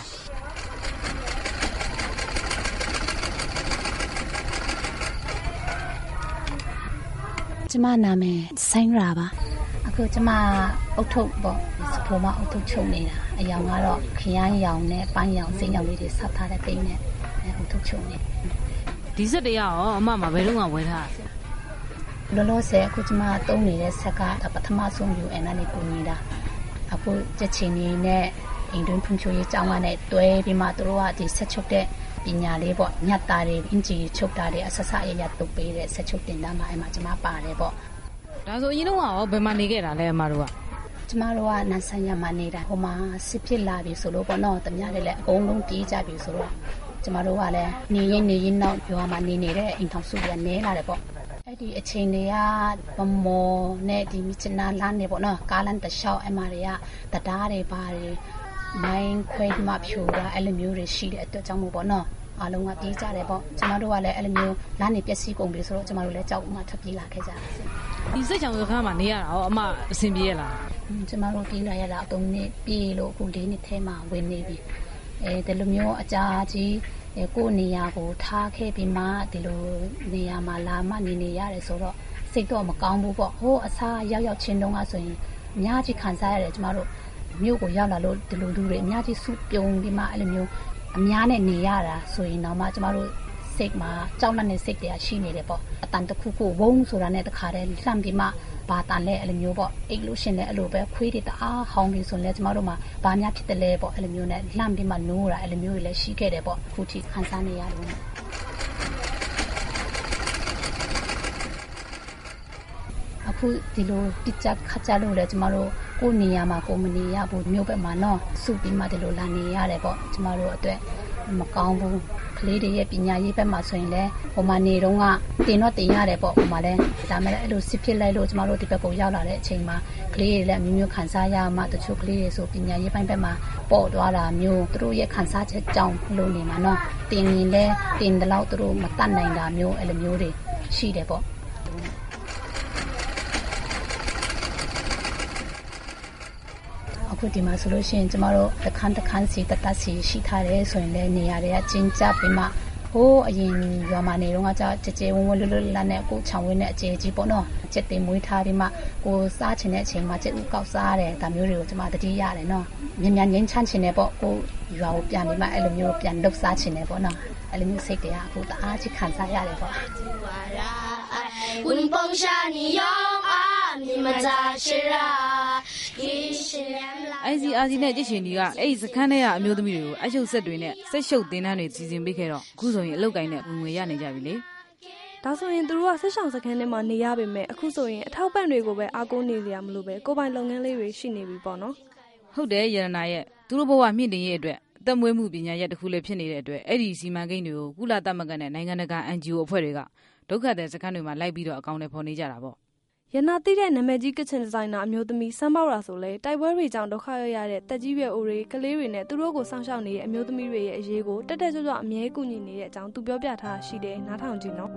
ကျမနာမည်ဆိုင်းရာပါအခုကျမအုတ်ထုတ်ပေါ့စဖိုမအုတ်ထုတ်ချုပ်နေတာအယောင်ကတော့ခရမ်းရောင်နဲ့ပန်းရောင်စိမ်းရောင်လေးတွေဆောက်ထားတဲ့ပိန်းနဲ့အုတ်ထုတ်ချုပ်နေ
ဒီစက်တရားရောအမမှာဘယ်တော့မှဝယ်ထား
လောလောဆယ်အခုကျမသုံးနေတဲ့ဆက်ကပထမဆုံးယူအန်နဲ့ကိုနေတာအခုချက်ချင်းနေနဲ့အိမ်တွင်းဖွံ့ဖြိုးရေးကျောင်းကနဲ့တွဲပြီးမှတို့ကဒီဆက်ချုပ်တဲ့ပညာလေးပေါ့ညတ်တာတွေအင်ဂျီချုပ်တာတွေအဆက်ဆက်ရရတုပ်ပေးတဲ့ဆက်ချုပ်တင်တာမှအဲ့မှာကျမပါတယ်ပေါ့
ဒါဆိုအရင်တော့ရောဘယ်မှာနေခဲ့တာလဲအမတို့က
ကျမတို့ကနန်းဆန်ရမှာနေတာဟိုမှာစစ်ဖြစ်လာပြီဆိုလို့ပေါ့နော်တမရလည်းအကုန်လုံးတီးကြပြီဆိုတော့ကျမတို့ကလည်းနေရင်နေရင်တော့ပြောမှာနေနေတဲ့အိမ်ထောင်စုတွေကနဲလာတယ်ပေါ့အဲ့ဒီအချိန်တွေကဗမော်နဲ့ဒီမြချနာလမ်းနေပေါ့နော်ကားလမ်းတစ်လျှောက်အမတွေကတံတားတွေပါတယ်မိုင်းခွဲမှဖြူတာအဲ့လိုမျိုးတွေရှိတဲ့အတွက်ကြောင့်မို့ပေါ့နော်အားလုံးကပြေးကြတယ်ပေါ့ကျမတို့ကလည်းအဲ့လိုမျိုးလမ်းနေပျက်စီးကုန်ပြီဆိုတော့ကျမတို့လည်းကြောက်မှထပ်ပြေးလာခဲ့ကြတယ်
ဒီစစ်ချောင်စခန်းမှာနေရတာရောအမအဆင်ပြေရလား
ကျမတို့ပြေးလာရတာအသုံးနှစ်ပြေးလို့အခုလေးနှစ်ထဲမှာဝင်နေပြီအဲဒီလိုမျိုးအကြာကြီးကိုယ့်နေရာကိုထားခဲ့ပြီးမှဒီလိုနေရာမှာလာမှနေနေရတယ်ဆိုတော့စိတ်တော့မကောင်းဘူးပေါ့ဟိုအစားရောက်ရောက်ချင်းတုန်းကဆိုရင်အများကြီးခံစားရတယ်ကျမတို့မြို့ကိုရောက်လာလို့ဒီလိုလူတွေအများကြီးစုပြုံပြီးမှအဲ့လိုမျိုးအများနဲ့နေရတာဆိုရင်တော့မှကျမတို့စိတ်မှာကြောက်လန့်တဲ့စိတ်တွေရှိနေတယ်ပေါ့အတန်တစ်ခုခုဝုန်းဆိုတာနဲ့တခါတည်းလှမ်းပြီးမှဘာတန်လဲအဲ့လိုမျိုးပေါ့အိတ်လို့ရှင်လဲအဲ့လိုပဲခွေးတွေတအားဟောင်းပြီးဆိုရင်လဲကျမတို့မှာဘာများဖြစ်တယ်လဲပေါ့အဲ့လိုမျိုးနဲ့လှမ်းပြီးမှနိုးတာအဲ့လိုမျိုးတွေလည်းရှိခဲ့တယ်ပေါ့ခုထိခံစားနေရတယ်အခုဒီလိုပြစ်ချက်ခါကြလို့လဲကျမတို့ကိုယ်နေရာမှာကိုမနေရဘူးမြို့ဘက်မှာနော်စုပြီးမှဒီလိုလာနေရတယ်ပေါ့ကျမတို့အတွက်မကောင်းဘူးကလေးတွေရဲ့ပညာရေးဘက်မှာဆိုရင်လည်းဟိုမှာနေတော့ကတင်တော့တင်ရတယ်ပေါ့ဟိုမှာလည်းဒါမှလည်းအဲ့လိုစစ်ဖြစ်လိုက်လို့ကျမတို့ဒီဘက်ကိုရောက်လာတဲ့အချိန်မှာကလေးတွေလည်းအမျိုးမျိုးခံစားရမှတချို့ကလေးတွေဆိုပညာရေးပိုင်းဘက်မှာပေါ့သွားတာမျိုးသူတို့ရဲ့ခံစားချက်ကြောင့်လို့နေမှာနော်တင်ရင်လည်းတင်တယ်လို့သူတို့မတတ်နိုင်တာမျိုးအဲ့လိုမျိုးတွေရှိတယ်ပေါ့အခုခုဒီမှာဆိုလို့ရှိရင်ကျမတို့တစ်ခန်းတစ်ခန်းစီတတ်စီရှိထားတယ်ဆိုရင်လည်းနေရာတွေကကျဉ်ကျပ်ပြီးမှဟိုးအရင်ရွာမှာနေတော့ကကြကြကြဝဝလွတ်လွတ်လပ်နဲ့ကိုချောင်ဝင်းနဲ့အခြေကြီးပေါ့နော်ကျက်တင်မွေးထားပြီးမှကိုစားချင်တဲ့အချိန်မှာကျက်ဥကောက်စားတယ်ဒါမျိုးတွေကိုကျမတတိရတယ်နော်မြန်မြန်ငင်းချမ်းချင်တယ်ပေါ့ကိုရွာကိုပြန်ပြီးမှအဲ့လိုမျိုးပြန်လှုပ်စားချင်တယ်ပေါ့နော်အဲ့လိုမျိုးစိတ်တွေကအခုတအားကြီးခံစားရတယ်ပေါ့
ဝင်ပုံရှာနီယောင်းအားမြမသာရှိရာအိုင်စီအာစီနဲ့ကြည့်ရှင်ဒီကအဲ့ဒီစခန်းထဲကအမျိုးသမီးတွေကိုအရှုပ်ဆက်တွေနဲ့ဆက်ရှုပ်တင်တန်းတွေစီစဉ်ပေးခဲ့တော့အခုဆိုရင်အလုပ်ကိုင်းနဲ့ဝင်ငွေရနေကြပြီလေ
ဒါဆိုရင်သူတို့ကဆက်ဆောင်စခန်းထဲမှာနေရပေမဲ့အခုဆိုရင်အထောက်ပံ့တွေကိုပဲအားကိုးနေကြရမလို့ပဲကိုပိုင်လုပ်ငန်းလေးတွေရှိနေပြီပေါ့နော်
ဟုတ်တယ်ရတနာရဲ့သူတို့ဘဝမြင့်တင်ရဲ့အတွက်အသက်မွေးမှုပညာရပ်တစ်ခုလည်းဖြစ်နေတဲ့အတွက်အဲ့ဒီစီမံကိန်းတွေကိုကုလသမဂ္ဂနဲ့နိုင်ငံတကာ အန်ဂျီအို အဖွဲ့တွေကဒုက္ခသည်စခန်းတွေမှာလိုက်ပြီးတော့အကောင့်တွေဖော်နေကြတာပေါ့
ရနာသိတဲ့နာမည်ကြီးကချင်ဒီဇိုင်နာအမျိုးသမီးစမ်းပေါက်ရာဆိုလဲတိုက်ပွဲတွေကြောင့်ဒုက္ခရောက်ရတဲ့တက်ကြီးရွယ်အိုတွေကလေးတွေနဲ့သူတို့ကိုစောင့်ရှောက်နေတဲ့အမျိုးသမီးတွေရဲ့အရေးကိုတက်တက်ကြွကြွအမြဲကူညီနေတဲ့အကြောင်းသူပြောပြထားရှိတယ်နားထောင်ကြည့်နော်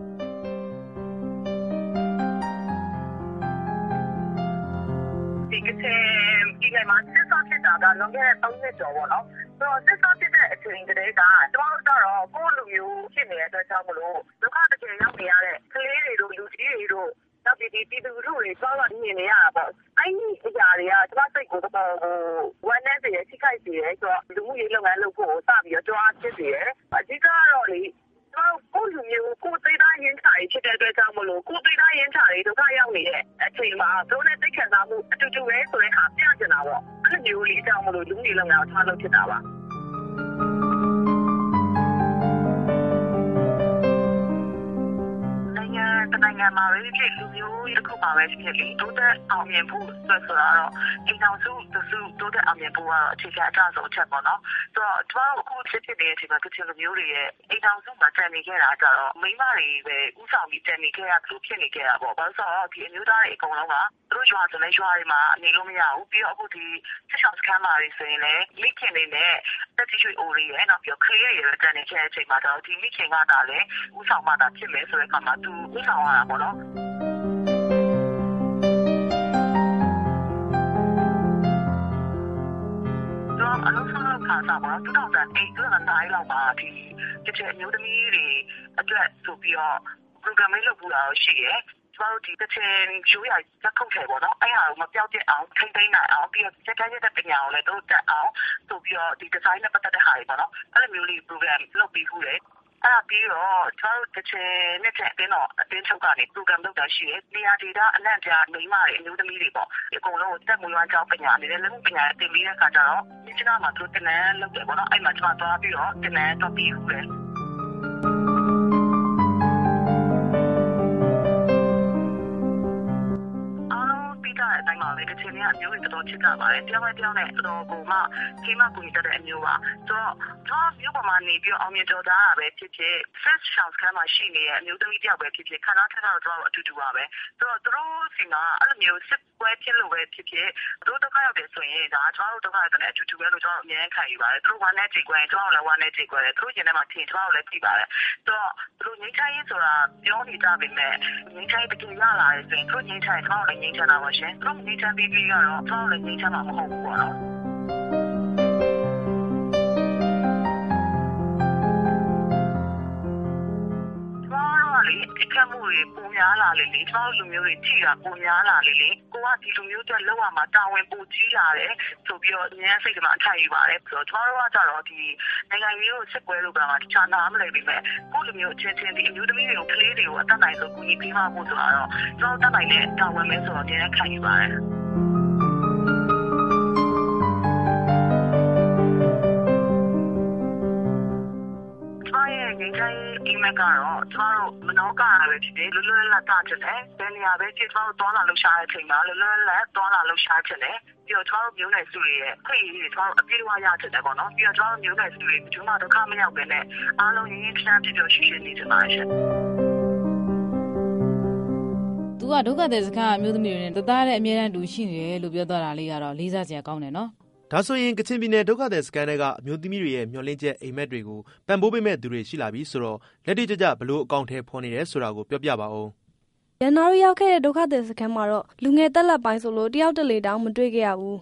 ဒီကချင်ဒီကမှာစစ်စောဖြစ်တာကလွန်ခဲ့တဲ့သုံးနှစ်ကျော်ပေါ့နော်ဆိုတော့စစ်စောဖြစ်တဲ့အချိန်တည်းကကျွန်တော်တို့တော့ကိုယ့်လူမျိုးဖြစ်နေတဲ့အတွက်ကြောင့်မလို့ဒုက္ခတကယ်ရောက်နေရတဲ့ကလေးတွေတို့လူကြီးတွေတို့တော့ဒီဒီလူလူတွေသွားလာနေနေရတာပေါ့အဲ့ဒီအရာတွေကကျွန်မစိတ်ကိုတော့ဝမ်းနဲ့တည်းချိခိုက်စီရဲဆိုတော့လူမှုရေးလုပ်ငန်းလုပ်ဖို့စပြီးတော့ကြွားဖြစ်စီရဲအဓိကတော့လေကျွန်တော်ကိုလူမျိုးကိုသိသားရင်းချာရေးဖြစ်တဲ့အတွက်ကြောင့်မလို့ကိုသိသားရင်းချာရေးဒုက္ခရောက်နေတဲ့အချိန်မှာတို့နဲ့သိခံစားမှုအတူတူပဲဆိုတဲ့ဟာပြချင်တာပေါ့အဲ့လိုမျိုးလေးကြောင့်မလို့လူမှုရေးလုပ်ငန်းကိုထားလုပ်ဖြစ်တာပါနိုင်ငံမှာပဲဖြစ်လူမျိုးတစ်ခုမှာပဲဖြစ်လေတိုးတက်အောင်မြင်ဖို့ဆိုတော့အိမ်တော်စုသူစုတိုးတက်အောင်မြင်ဖို့ကတော့အခြေခံအကျဆုံးအချက်ပေါ့နော်ဆိုတော့ကျွန်တော်အခုဖြစ်ဖြစ်နေတဲ့အချိန်မှာကချင်လူမျိုးတွေရဲ့အိမ်တော်စုမှာတန်နေခဲ့တာကြတော့မိန်းမတွေပဲဥဆောင်ပြီးတန်နေခဲ့ရသလိုဖြစ်နေခဲ့တာပေါ့ဘာလို့ဆိုတော့ဒီအမျိုးသားတွေအကုန်လုံးကသူတို့ရွာဆိုလဲရွာတွေမှာနေလို့မရဘူးပြီးတော့အခုဒီစစ်ဆောင်စခန်းမှာတွေဆိုရင်လည်းမိခင်တွေနဲ့တက်ကြီးရွှေအိုတွေရဲ့နောက်ပြီးတော့ခလေးတွေရဲ့တန်နေခဲ့တဲ့အချိန်မှာတော့ဒီမိခင်ကသာလည်းဥဆောင်မှသာဖြစ်မယ်ဆိုတဲ့အခါမှာသူဥဆောင်ရတာပေါ့နော်တော့အလုံးစုံခါစားပါတော့two thousand eight ကနိုင်လောက်ပါဒီတကယ်အမျိုးသမီးတွေအတွက်ဆိုပြီးတော့ program လေးလုပ်ပူတာရှိရဲကျွန်တော်တို့ဒီတစ်ချိန်ရိုးရလက်ခုပ်ထဲပေါ့နော်အဲ့ဟာကိုမပြောက်ပြအောင်ထိမ့်သိမ်းနိုင်အောင်ပြီးတော့စက်ကြတဲ့ပညာကိုလည်းတို့တက်အောင်ဆိုပြီးတော့ဒီ design နဲ့ပတ်သက်တဲ့ဟာတွေပေါ့နော်အဲ့လိုမျိုးလေး program လုပ်ပြီးခုလေအဲ့ပြီးတော့ကျွန်တော်တစ်ချိန်နဲ့တဲ့အတင်းတော့အတင်းချုပ်ကနေ program လုပ်တာရှိရဲနေရာဒေတာအနှံ့ပြမိန်းမတွေအမျိုးသမီးတွေပေါ့အကုန်လုံးတက်မွေးဝမ်းကြောင်းပညာအနေနဲ့လက်မှုပညာတင်ပြီးတဲ့အခါကျတော့ဒီကျနာမှာသူတင်နန်းလုပ်တယ်ပေါ့နော်အဲ့မှာကျွန်တော်သွားပြီးတော့တင်နန်းတော့ပြီးခုလေအတိုင်းမှာပဲကချင်ကအမျိုးတွေတော်တော်ချစ်ကြပါတယ်တယောက်ပဲတယောက်နဲ့တော်တော်ကိုမှခိမကူညီတတ်တဲ့အမျိုးပါဆိုတော့ကျွန်တော်မျိုးပေါ်မှာနေပြီးအောင်မြင်တော်တာပဲဖြစ်ဖြစ် first chance ကမှရှိနေတဲ့အမျိုးသမီးတယောက်ပဲဖြစ်ဖြစ်ခန္ဓာထက်တော့ကျွန်တော်အတူတူပါပဲဆိုတော့သူတို့စီမှာအဲ့လိုမျိုးစစ်ပွဲဖြစ်လို့ပဲဖြစ်ဖြစ်သူတို့ဒုက္ခရောက်တယ်ဆိုရင်ဒါကျွန်တော်တို့ဒုက္ခရောက်တဲ့အတူတူပဲလို့ကျွန်တော်အမြဲခံယူပါတယ်သူတို့ဝမ်းနဲ့ကြေကွဲကျွန်တော်လည်းဝမ်းနဲ့ကြေကွဲတယ်သူတို့ကျင်ထဲမှာထင်ကျွန်တော်လည်းကြည့်ပါတယ်ဆိုတော့သူတို့ငြိမ်းချမ်းရေးဆိုတာပြောနေကြပေမဲ့ငြိမ်းချမ်းရေးတကယ်ရလာတယ်ဆိုရင်သူတို့ငြိမ်းချမ်းကျွန်တော်လည်းငြိမ်းချမ်းတာပါရှင်သူတို့ငြိမ်းချမ်းပြီးပြီးကတော့ကျွန်တော်လည်းငြိမ်းချမ်းမှာမဟုတ်ဘူးပေါ့နော်အခက်မှုတွေပုံများလာလေလေကျွန်တော်လူမျိုးတွေကြည့်တာပုံများလာလေလေကိုကဒီလူမျိုးတွေလောက်ရမှာတာဝန်ပိုကြီးလာတယ်ဆိုပြီးတော့ဉာဏ်စိတ်ကမှအထိုက်ယူပါတယ်ဆိုတော့ကျွန်တော်တို့ကကြတော့ဒီနိုင်ငံရေးကိုစစ်ပွဲလုပ်တာမှာတခြားနားမလည်ပေမဲ့ကိုလူမျိုးအချင်းချင်းဒီအမျိုးသမီးတွေကိုကလေးတွေကိုအသက်နိုင်ဆုံးကူညီပေးမှဖို့ဆိုတော့ကျွန်တော်တတ်နိုင်တဲ့တာဝန်ပဲဆိုတော့ဉာဏ်ခံယူပါတယ်ငင်းချိုင်းအိမ်မက်ကတော့ကျမတို့မနောကရပဲဖြစ်တယ်လွတ်လွတ်လပ်လပ်ကြတယ်ဘယ်နေရာပဲကြည့်ကျမတို့သွားလာလှုပ်ရှားတဲ့အချိန်မှာလွတ်လွတ်လပ်သွားလာလှုပ်ရှားခြင်းတယ်ပြီးတော့ကျမတို့မျိုးနယ်စုတွေရဲ့ခွင့်ရည်တွေကျမတို့အပြည့်အဝရချင်တယ်ပေါ့နော်ပြီးတော့ကျမတို့မျိုးနယ်စုတွေဘယ်သူမှဒုက္ခမရောက်ဘဲနဲ့အားလုံးရင်းရင်းချမ်းပြည့်ပြည့်ရှိရှိနေကြပါရှင်
သူကဒုက္ခသည်စခန်းအမျိုးသမီးတွေနဲ့တသားတဲ့အမြဲတမ်းတူရှိနေတယ်လို့ပြောသွားတာလေးကတော့လေးစားစရာကောင်းတယ်နော်
ဒါဆိုရင်ကချင်ပြည်နယ်ဒုက္ခသည်စခန်းတွေကအမျိုးသမီးတွေရဲ့မျှော်လင့်ချက်အိမ်မက်တွေကိုပံ့ပိုးပေးမဲ့သူတွေရှိလာပြီဆိုတော့လက်တွေ့ကျကျဘလို့အကောင့်ထဲဖော်နေတယ်ဆိုတာကိုပြောပြပါဦး
ရန်နာရီရောက်ခဲ့တဲ့ဒုက္ခသည်စခန်းမှာတော့လူငယ်တက်လက်ပိုင်းဆိုလို့တယောက်တလေတောင်မတွေ့ခဲ့ရဘူးက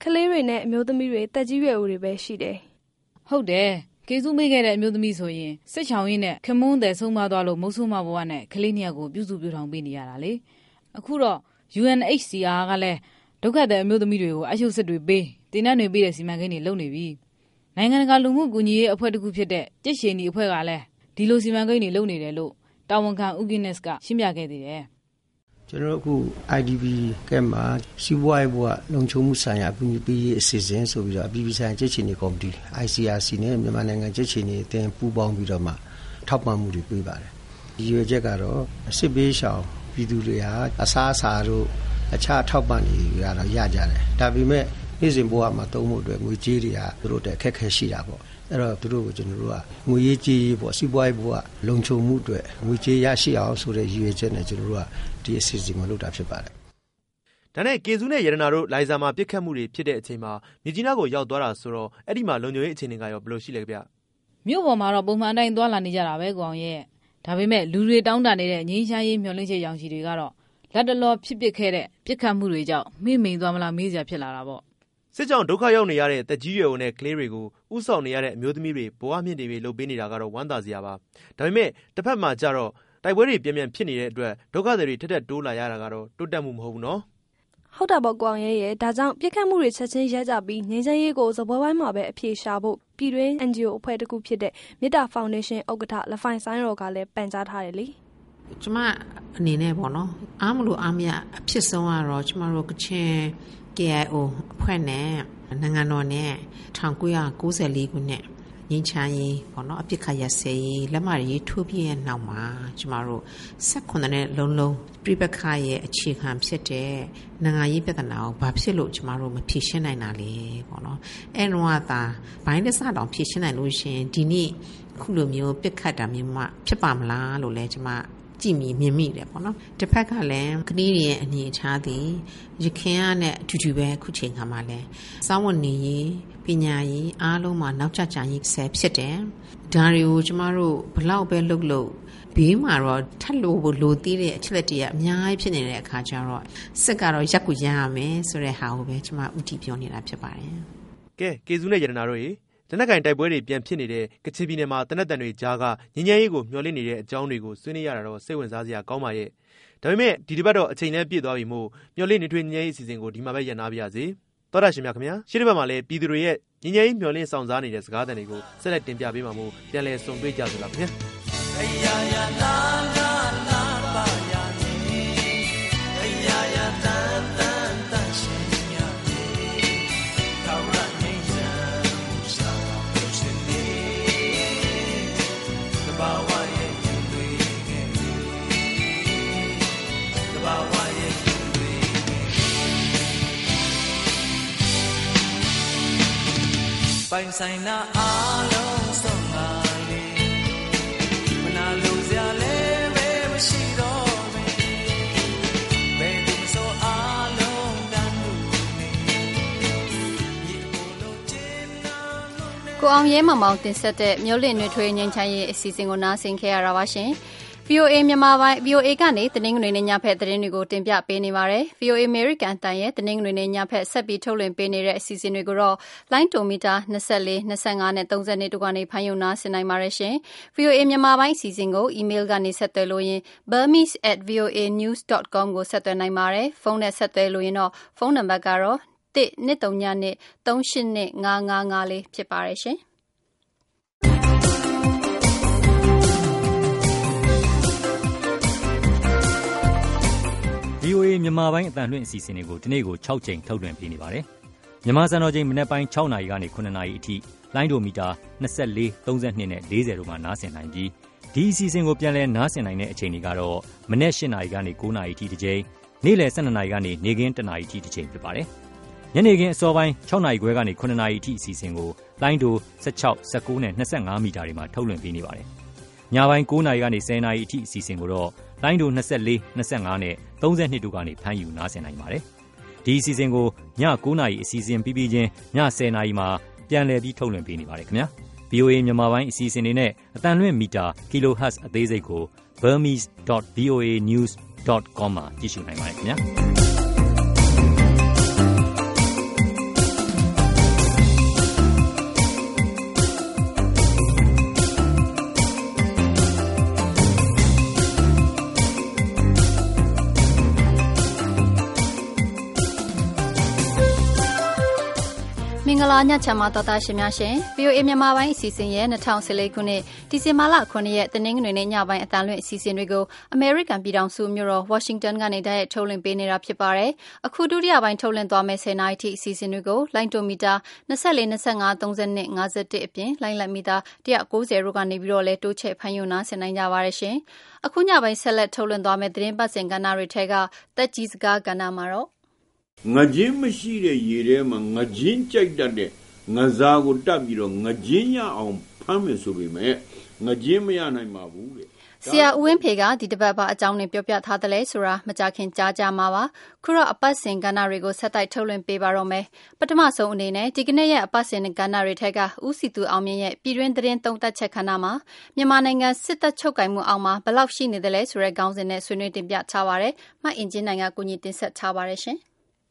ကလေးတွေနဲ့အမျိုးသမီးတွေတက်ကြီးရွယ်အိုတွေပဲရှိတယ်
ဟုတ်တယ်ကေစုမိခဲ့တဲ့အမျိုးသမီးဆိုရင်စစ်ချောင်းရင်းနဲ့ခမွန်းတဲ့ဆုံးမသွားလို့မုတ်ဆိုးမဘဝနဲ့ကလေးနှစ်ယောက်ကိုပြုစုပြုထောင်ပေးနေရတာလေအခုတော့ U N H C R ကလည်းဒုက္ခသည်အမျိုးသမီးတွေကိုအရှုပ်စစ်တွေပေးတင်နန်းတွေပေးတဲ့စီမံကိန်းတွေလုပ်နေပြီနိုင်ငံတကာလူမှုကူညီရေးအဖွဲ့တစ်ခုဖြစ်တဲ့ကြစ်ရှင်ဒီအဖွဲ့ကလည်းဒီလိုစီမံကိန်းတွေလုပ်နေတယ်လို့တာဝန်ခံဦးကင်းနက်စ်ကရှင်းပြခဲ့သေးတယ်
ကျွန်တော်အခု I D P ကမှာစီးပွားရေးဘဝလုံခြုံမှုဆိုင်ရာအကူအညီပေးရေးအစီအစဉ်ဆိုပြီးတော့အပြည်ပြည်ဆိုင်ရာကြက်ချင်နေကော်မတီ I C R C နဲ့မြန်မာနိုင်ငံကြက်ချင်နေအသင်းပူးပေါင်းပြီးတော့မှထောက်ပံ့မှုတွေပေးပါတယ်ဒီရွေချက်ကတော့စစ်ပေးရှောင်ပြည်သူတွေဟာအစားအစာတို့အခြားထောက်ပံ့နေရတော့ရကြတယ်ဒါပေမဲ့နေ့စဉ်ဘဝမှာသုံးဖို့အတွက်ငွေကြေးတွေကသူတို့တက်ခက်ခဲရှိတာပေါ့အဲ့တော့သူတို့ကိုကျွန်တော်တို့ကငွေရေးကြေးရေးပေါ့စီးပွားရေးဘဝလုံခြုံမှုအတွက်ငွေကြေးရရှိအောင်ဆိုတဲ့ရည်ရွယ်ချက်နဲ့ကျွန်တော်တို့ကဒီအစီအစဉ်ကိုလုပ်တာဖြစ်ပါတယ်
ဒါနဲ့ကေစုနဲ့ရတနာတို့လိုင်ဇာမှာပြစ်ခတ်မှုတွေဖြစ်တဲ့အချိန်မှာမြကြီးနားကိုရောက်သွားတာဆိုတော့အဲ့ဒီမှာလုံခြုံရေးအခြေအနေကရောဘယ်လိုရှိလဲဗျ
မြို့ပေါ်မှာတော့ပုံမှန်အတိုင်းသွားလာနေကြတာပဲကောင်ရဲ့ဒါပေမဲ့လူတွေတောင်းတနေတဲ့ငြိမ်းချမ်းရေးမျှော်လင့်ချက်ရောင်ချီတွေကတော့လက်တလောဖြစ်ပစ်ခဲ့တဲ့ပြစ်ခတ်မှုတွေကြောင့်မိမိန်သွားမလားမေးစရာဖြစ်လာတာပေါ့
စစ်ကြောင့်ဒုက္ခရောက်နေရတဲ့တက်ကြီးရွယ်အိုနဲ့ကလေးတွေကိုဥဆောင်နေရတဲ့အမျိုးသမီးတွေဘဝမြင့်တွေပဲလုပ်ပေးနေတာကတော့ဝမ်းသာစရာပါဒါပေမဲ့တစ်ဖက်မှာကျတော့တိုက်ပွဲတွေပြင်းပြင်းဖြစ်နေတဲ့အတွက်ဒုက္ခသည်တွေထက်ထက်တိုးလာရတာကတော့တိုးတက်မှုမဟုတ်ဘူးနော်
ဟုတ်တာပေါ့ကောင်ရဲ့ရဲ့ဒါကြောင့်ပြစ်ခတ်မှုတွေချက်ချင်းရပ်ကြပြီးငြိမ်းချမ်းရေးကိုစပွဲပိုင်းမှာပဲအပြေရှာဖို့ပြည်တွင်း N G O အဖွဲ့တစ်ခုဖြစ်တဲ့မေတ္တာဖောင်ဒေးရှင်းဥက္ကဋ္ဌလဖိုင်ဆိုင်ရော်ကလည်းပန်ကြားထားတယ်လေ
ကျမအနေနဲ့ပေါ့နော်အားမလို့အားမရအဖြစ်ဆုံးကတော့ကျမတို့ကချင် K I O အဖွဲ့နဲ့နိုင်ငံတော်နဲ့၁၉၉၄ခုနှစ်ငြိမ်းချမ်းရေးပေါ့နော်အပြစ်ခတ်ရပ်စဲရေးလက်မှတ်ရေးထိုးပြရဲ့နောက်မှာကျမတို့၁၈နှစ်လုံးလုံးပြိပခါရဲ့အခြေခံဖြစ်တဲ့နိုင်ငံရေးပြဿနာကိုဘာဖြစ်လို့ကျမတို့မဖြေရှင်းနိုင်တာလဲပေါ့နော်အဲ့တော့သာဘိုင်းတစ်စတောင်ဖြေရှင်းနိုင်လို့ရှင်ဒီနေ့ခုလိုမျိုးပြစ်ခတ်တာမျိုးမှဖြစ်ပါမလားလို့လဲကျမကြည့်မိမြင်မိတယ်ပေါ့နော်တစ်ဖက်ကလည်းကလေးတွေရဲ့အနေအထားသည်ရခင်ကနဲ့အထူးထူးပဲခုချိန်ခါမှာလဲစောင်းဝန်နေရေးပညာရေးအားလုံးမှာနောက်ကျကျရေးဆဲဖြစ်တယ်ဒါတွေကိုကျမတို့ဘလောက်ပဲလုပ်လို့ဘေးမှာတော့ထက်လို့ဖို့လိုသေးတဲ့အချက်လက်တွေကအများကြီးဖြစ်နေတဲ့အခါကျတော့စစ်ကတော့ရက်ကူရရမယ်ဆိုတဲ့ဟာကိုပဲကျမဥတီပြောနေတာဖြစ်ပါတယ်
ကဲကေစုနဲ့ရတနာတို့ရေတနက်ကင်တိုက်ပွဲတွေပြန်ဖြစ်နေတဲ့ကချင်ပြည်နယ်မှာတနက်တန်တွေကြားကငញ្ញရေးကိုမျှော်လင့်နေတဲ့အကြောင်းတွေကိုဆွေးနွေးရတာတော့စိတ်ဝင်စားစရာကောင်းပါရဲ့ဒါပေမဲ့ဒီတစ်ပတ်တော့အချိန်နဲ့ပြည့်သွားပြီမို့မျှော်လင့်နေထွေးငញ្ញရေးအစီအစဉ်ကိုဒီမှာပဲရပ်နားပြရစေတော်ရရှင်များခင်ဗျာရှေ့တစ်ပတ်မှာလည်းပြည်သူတွေရဲ့ငញ្ញရေးမျှော်လင့်ဆောင်စားနေတဲ့စကားသံတွေကိုဆက်လက်တင်ပြပေးမှာမို့ပြန်လည်ဆုံတွေ့ကြစို့လားခင်ဗျာအရာရာလာလာလာပါယာနေအရာရာတန်တန်တန်ရှင်ညာနေကောင်းလာနေစံစာဖြစ်နေတဘာဝရဲ့ရင်တွေငယ်တဘာဝရဲ့ရင်တွေငယ်ပိုင်ဆိုင်နာအားလုံးဆုံးလာ
ကိုအောင်ရဲမောင်မောင်တင်ဆက်တဲ့မျိုးလင့်နှွေထွေးငញ្ញချမ်းရေးအစီအစဉ်ကိုနားဆင်ခဲ့ရတာပါရှင် V O A မြန်မာပိုင်း V O A ကနေတနင်္ဂနွေနေ့ညဖက်သတင်းတွေကိုတင်ပြပေးနေပါတယ် V O A American တန်ရဲ့တနင်္ဂနွေနေ့ညဖက်ဆက်ပြီးထုတ်လွှင့်ပေးနေတဲ့အစီအစဉ်တွေကိုတော့ line တိုမီတာ၂၄ ၂၅နဲ့၃၂တို့ကနေဖမ်းယူနားဆင်နိုင်ပါတယ်ရှင် V O A မြန်မာပိုင်းအစီအစဉ်ကို email ကနေဆက်သွယ်လို့ရင် burmese at v o a news dot com ကိုဆက်သွယ်နိုင်ပါတယ်ဖုန်းနဲ့ဆက်သွယ်လို့ရင်တော့ဖုန်းနံပါတ်ကတော့တစ်နှစ်သုံးညနှစ်သုံးရှစ်နှစ်ငါးငါးငါးလေးဖြစ်ပါတယ်ရှင်
V O A မြန်မာပိုင်းအသံလွှင့်အစီအစဉ်တွေကိုဒီနေ့ကို၆ချိန်ထုတ်လွှင့်ပေးနေပါတယ်။မြန်မာစံတော်ချိန်မနက်ပိုင်း၆နာရီကနေ၇နာရီအထိလိုင်းဒိုမီတာ၂၄ ၃၂နဲ့၄၀တို့မှာနားဆင်နိုင်ပြီးဒီအစီအစဉ်ကိုပြန်လည်နားဆင်နိုင်တဲ့အချိန်တွေကတော့မနက်၈နာရီကနေ၉နာရီအထိတစ်ချိန်နေ့လယ်၁၂နာရီကနေနေ့ခင်း၁နာရီအထိတစ်ချိန်ဖြစ်ပါတယ်။ညနေခင်းအစောပိုင်း၆နာရီခွဲကနေ၇နာရီအထိအစီအစဉ်ကိုလိုင်းဒို၁၆ ၁၉နဲ့၂၅မီတာတွေမှာထုတ်လွှင့်ပေးနေပါတယ်။ညပိုင်း၉နာရီကနေ၁၀နာရီအထိအစီအစဉ်ကိုတော့လိုင်းဒို၂၄ ၂၅နဲ့၃၂တို့ကနေဖမ်းယူနားဆင်နိုင်ပါတယ်။ဒီအစီအစဉ်ကိုည၉နာရီအစီအစဉ်ပြီးပြီးချင်းည၁၀နာရီမှာပြန်လည်ပြီးထုတ်လွှင့်ပေးနေပါတယ်ခင်ဗျာ။ V O A မြန်မာပိုင်းအစီအစဉ်တွေနဲ့အသံလွှင့်မီတာ kilohertz အသေးစိတ်ကို burmese dot v o a news dot com မှာကြည့်ရှုနိုင်ပါတယ်ခင်ဗျာ။
မင်္ဂလာညချမ်းပါတော်သားရှင်များရှင် ဗီအိုအေ မြန်မာပိုင်းအစီအစဉ်ရဲ့၂၀၁၄ခုနှစ်ဒီဇင်ဘာလခုနှစ်ရက်တနင်္ဂနွေနေ့ညပိုင်းအသံလွှင့်အစီအစဉ်တွေကိုအမေရိကန်ပြည်ထောင်စုမြို့တော်ဝါရှင်တန်ကနေတိုက်ရိုက်ထုတ်လွှင့်ပေးနေတာဖြစ်ပါတယ်။အခုဒုတိယပိုင်းထုတ်လွှင့်သွားမယ့်၁၀နာရီထိအစီအစဉ်တွေကိုလိုင်းတိုမီတာ၂၄ ၂၅ ၃၂ ၅၁အပြင်လိုင်းလက်မီတာ၁၉၀တို့ကနေပြီးတော့လဲတိုးချဲ့ဖန်ယူနာဆင်နိုင်ကြပါရရှင်။အခုညပိုင်းဆက်လက်ထုတ်လွှင့်သွားမယ့်သတင်းပတ်စဉ်ကဏ္ဍတွေထဲကတက်ကြီးစကားကဏ္ဍမှာတော့
ငချင်းမရှိတဲ့ရေထဲမှာငချင်းကြိုက်တတ်တဲ့ငစားကိုတက်ပြီးတော့ငချင်းရအောင်ဖမ်းမယ်ဆိုပေမဲ့ငချင်းမရနိုင်ပါဘူးတဲ့
ဆရာဦးဝင်းဖေကဒီတပတ်ပါအကြောင်းနဲ့ပြောပြထားတယ်လဲဆိုတာမကြခင်ကြားကြမှာပါခုတော့အပတ်စဉ်ကဏ္ဍတွေကိုဆက်တိုက်ထုတ်လွှင့်ပေးပါတော့မယ်ပထမဆုံးအနေနဲ့ဒီကနေ့ရဲ့အပတ်စဉ်ကဏ္ဍတွေထက်ကဦးစီသူအောင်မြင့်ရဲ့ပြည်တွင်းသတင်းသုံးသပ်ချက်ခဏမှာမြန်မာနိုင်ငံစစ်တပ်ချုပ်ကိုင်မှုအောင်မှာဘယ်လောက်ရှိနေတယ်လဲဆိုတဲ့ခေါင်းစဉ်နဲ့ဆွေးနွေးတင်ပြထားပါတယ်မှတ်အင်ဂျင်နိုင်ငံကိုညီတင်ဆက်ထားပါတယ်ရှင်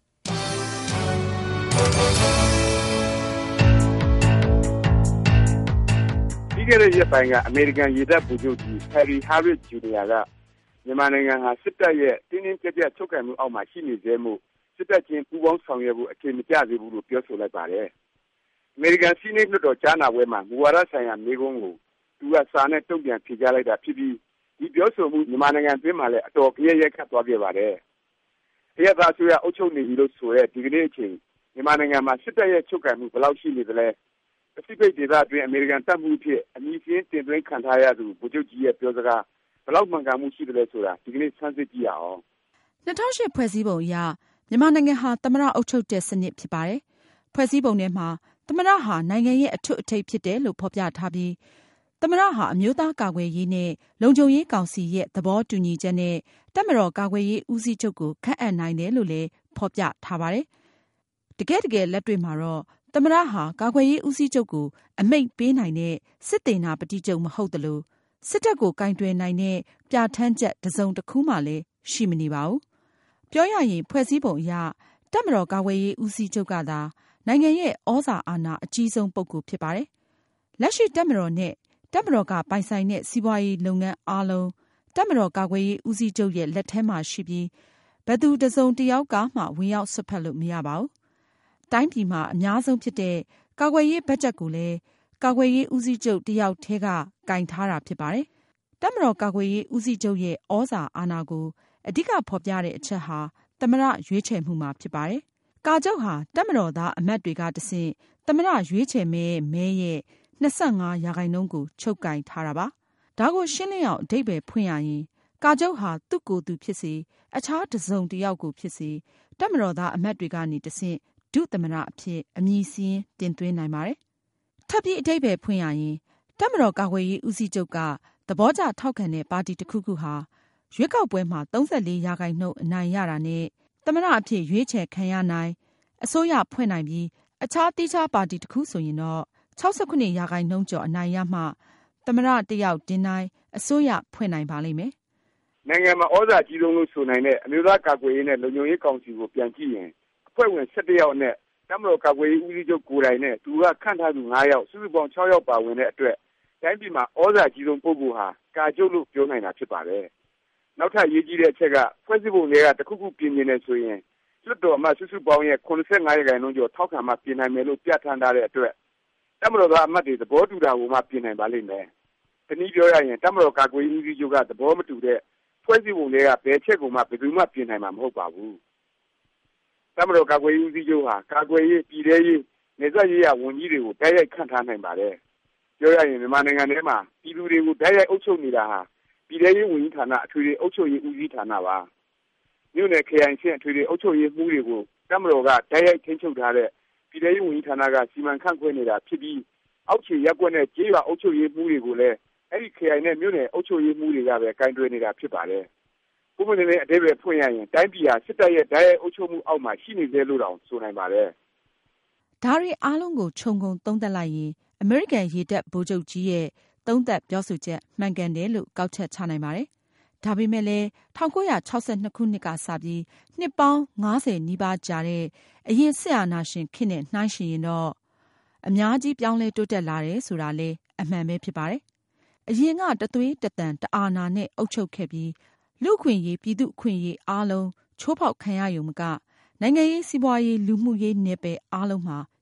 ပြီးခဲ့တဲ့ရက်ပိုင်းကအမေရိကန်ရေတပ်ဗိုလ်ချုပ်ကြီးဟယ်ရီဟာရစ်ဂျူနီယာကမြန်မာနိုင်ငံဟာစစ်တပ်ရဲ့တင်းတင်းကြပ်ကြပ်ချုပ်ကိုင်မှုအောက်မှာရှိနေသေးမှုစစ်တပ်ချင်းပူးပေါင်းဆောင်ရွက်ဖို့အခြေမကျသေးဘူးလို့ပြောဆိုလိုက်ပါတယ်။အမေရိကန်စီးနိတ်လွှတ်တော်ကြားနာပွဲမှာမူဝါဒဆိုင်ရာမေးခွန်းကိုသူကစာနဲ့တုံ့ပြန်ဖြေကြားလိုက်တာဖြစ်ပြီးဒီပြောဆိုမှုမြန်မာနိုင်ငံအတွင်းမှာလည်းအတော်ကြရက်ခတ်သွားခဲ့ပါတယ်။တရားသားဆိုရအုပ်ချုပ်နေပြီလို့ဆိုရဲဒီကနေ့အချိန်မြန်မာနိုင်ငံမှာစစ်တပ်ရဲ့ချုပ်ကိုင်မှုဘယ်လောက်ရှိနေသလဲပစိဖိတ်ဒေသအတွင်းအမေရိကန်တပ်မှုဖြစ်အမည်စင်းတင်သွင်းခံထားရသူဗိုလ်ချုပ်ကြီးရဲ့ပြောစကားဘယ်လောက်မှန်ကန်မှုရှိတယ်လဲဆိုတာဒီကနေ့ဆန်းစစ်ကြည့်ရအောင်
၂၀၀၈ဖွဲ့စည်းပုံအရမြန်မာနိုင်ငံဟာသမ္မတအုပ်ချုပ်တဲ့စနစ်ဖြစ်ပါတယ်။ဖွဲ့စည်းပုံထဲမှာသမ္မတဟာနိုင်ငံရဲ့အထွတ်အထိပ်ဖြစ်တယ်လို့ဖော်ပြထားပြီးသမ္မတဟာအမျိုးသားကာကွယ်ရေးနဲ့လုံခြုံရေးကောင်စီရဲ့သဘောတူညီချက်နဲ့တပ်မတော်ကာကွယ်ရေးဦးစီးချုပ်ကိုခန့်အပ်နိုင်တယ်လို့လည်းဖော်ပြထားပါတယ်။တကယ်တကယ်လက်တွေ့မှာတော့သမ္မတဟာကာကွယ်ရေးဦးစီးချုပ်ကိုအမိန့်ပေးနိုင်တဲ့စစ်သေနာပတိချုပ်မဟုတ်သလိုစစ်တပ်ကိုကင်တွယ်နိုင်တဲ့ပြဋ္ဌာန်းချက်တစ်စုံတစ်ခုမှလည်းရှိမနေပါဘူး။ပြောရရင်ဖွဲ့စည်းပုံအရတပ်မတော်ကာကွယ်ရေးဦးစီးချုပ်ကသာနိုင်ငံရဲ့ဩဇာအာဏာအကြီးဆုံးပုဂ္ဂိုလ်ဖြစ်ပါတယ်။လက်ရှိတပ်မတော်နဲ့တပ်မတော်ကပိုင်ဆိုင်တဲ့စီးပွားရေးလုပ်ငန်းအားလုံးတပ်မတော်ကာကွယ်ရေးဦးစီးချုပ်ရဲ့လက်ထဲမှာရှိပြီးဘယ်သူတစ်စုံတစ်ယောက်ကမှဝင်ရောက်ဆွတ်ဖက်လို့မရပါဘူး။တိုင်းပြည်မှာအများဆုံးဖြစ်တဲ့ကာကွယ်ရေးဘတ်ဂျက်ကိုလည်းကာကွယ်ရေးဦးစီးချုပ်တယောက်ထဲကကင်ထားတာဖြစ်ပါတယ်။တပ်မတော်ကာကွယ်ရေးဦးစီးချုပ်ရဲ့ဩဇာအာဏာကိုအဓိကဖော်ပြတဲ့အချက်ဟာသမ္မတရွေးချယ်မှုမှာဖြစ်ပါတယ်။ကာချုပ်ဟာတပ်မတော်သားအမတ်တွေကတဆင့်သမ္မတရွေးချယ်မဲမဲရဲ့၂၅ရာခိုင်နှုန်းကိုချုပ်ကင်ထားတာပါ။ဒါကိုရှင်းလင်းအောင်အဓိပ္ပာယ်ဖွင့်ရရင်ကာချုပ်ဟာသူ့ကိုယ်သူဖြစ်စေအခြားတစ်စုံတစ်ယောက်ကိုဖြစ်စေတပ်မတော်သားအမတ်တွေကနေတဆင့်ဒုသမ္မတအဖြစ်အမည်စင်းတင်သွင်းနိုင်ပါတယ်။ထပ်ပြီးအဓိပ္ပာယ်ဖွင့်ရရင်တပ်မတော်ကာကွယ်ရေးဦးစီးချုပ်ကသဘောကျထောက်ခံတဲ့ပါတီတစ်ခုခုဟာရွေးကောက်ပွဲမှာ၃၄ရာခိုင်နှုန်းအနိုင်ရတာနဲ့သမ္မတအဖြစ်ရွေးချယ်ခံရနိုင်အစိုးရဖွဲ့နိုင်ပြီးအခြားတိကျပါတီတစ်ခုဆိုရင်တော့၆၉ရာခိုင်နှုန်းကျော်အနိုင်ရမှသမ္မတတယောက်တင်နိုင်အစိုးရဖွဲ့နိုင်ပါလိမ့်မယ်
။နိုင်ငံမှာဩဇာကြီးဆုံးလို့ဆိုနိုင်တဲ့အမျိုးသားကာကွယ်ရေးနဲ့လုံခြုံရေးကောင်စီကိုပြန်ကြည့်ရင်အဖွဲ့ဝင်၁၁ယောက်နဲ့တပ်မတော်ကာကွယ်ရေးဦးစီးချုပ်ကိုယ်တိုင်နဲ့သူကခန့်ထားသူ၅ယောက်စုစုပေါင်း၆ယောက်ပါဝင်တဲ့အတွက်တိုင်းပြည်မှာဩဇာကြီးဆုံးပုဂ္ဂိုလ်ဟာကာချုပ်လို့ပြောနိုင်တာဖြစ်ပါတယ်။နောက်ထပ်ရေးကြီးတဲ့အချက်ကဖွဲ့စည်းပုံတွေကတခုခုပြင်နေတယ်ဆိုရင်လွှတ်တော်အမတ်စုစုပေါင်းရဲ့၇၅ရာခိုင်နှုန်းကျော်ထောက်ခံမှပြင်နိုင်မယ်လို့ပြဋ္ဌာန်းထားတဲ့အတွက်တပ်မတော်သားအမတ်တွေသဘောတူတာကိုမှပြင်နိုင်ပါလိမ့်မယ်။တနည်းပြောရရင်တပ်မတော်ကာကွယ်ရေးဦးစီးချုပ်ကသဘောမတူတဲ့ဖွဲ့စည်းပုံတွေကဘယ်ချက်ကိုမှဘယ်သူမှပြင်နိုင်မှာမဟုတ်ပါဘူး။တပ်မတော်ကာကွယ်ရေးဦးစီးချုပ်ဟာကာကွယ်ရေးပြည်ထရေးနေဆက်ရေးရဝန်ကြီးတွေကိုတိုက်ရိုက်ခန့်ထားနိုင်ပါတယ်။ပြောရရင်မြန်မာနိုင်ငံထဲမှာပြည်သူတွေကိုတိုက်ရိုက်အုပ်ချုပ်နေတာဟာပြည်ထရေးဝန်ကြီးဌာနအထွေထွေအုပ်ချုပ်ရေးဦးစီးဌာနပါ။မြို့နယ်ခရိုင်ချင်းအထွေထွေအုပ်ချုပ်ရေးမှုတွေကိုတပ်မတော်ကတိုက်ရိုက်ထိန်းချုပ်ထားတဲ့ပြည်ထရေးဝန်ကြီးဌာနကစီမံခန့်ခွဲနေတာဖြစ်ပြီးအောက်ခြေရပ်ကွက်နဲ့ကျေးရွာအုပ်ချုပ်ရေးမှုတွေကိုလည်းအဲ့ဒီခရိုင်နဲ့မြို့နယ်အုပ်ချုပ်ရေးမှုတွေကပဲကင်တွယ်နေတာဖြစ်ပါတယ်။ပုံမှန်နဲ့အသေးပဲဖွင့်ရရင်တိုင်းပြည်ဟာစစ်တပ်ရဲ့တိုက်ရိုက်အုပ်ချုပ်မှုအောက်မှာရှိနေသေးလို့တောင်ဆိုနိုင်ပါတယ်
။ဒါတွေအားလုံးကိုခြုံငုံသုံးသပ်လိုက်ရင်အမေရိကန်ရေတပ်ဗိုလ်ချုပ်ကြီးရဲ့သုံးသပ်ပြောဆိုချက်မှန်ကန်တယ်လို့ကောက်ချက်ချနိုင်ပါတယ်။ဒါပေမဲ့လည်း၁၉၆၂ခုနှစ်ကစပြီးနှစ်ပေါင်း၅၀နီးပါးကြာတဲ့အရင်စစ်အာဏာရှင်ခေတ်နဲ့နှိုင်းယှဉ်ရင်တော့အများကြီးပြောင်းလဲတိုးတက်လာတယ်ဆိုတာလည်းအမှန်ပဲဖြစ်ပါတယ်။အရင်ကတသွေးတသံတအာဏာနဲ့အုပ်ချုပ်ခဲ့ပြီးလူ့အခွင့်အရေးပြည်သူ့အခွင့်အရေးအားလုံးချိုးဖောက်ခံရယုံမကနိုင်ငံရေးစီးပွားရေးလူမှုရေးနယ်ပယ်အားလုံးမှာ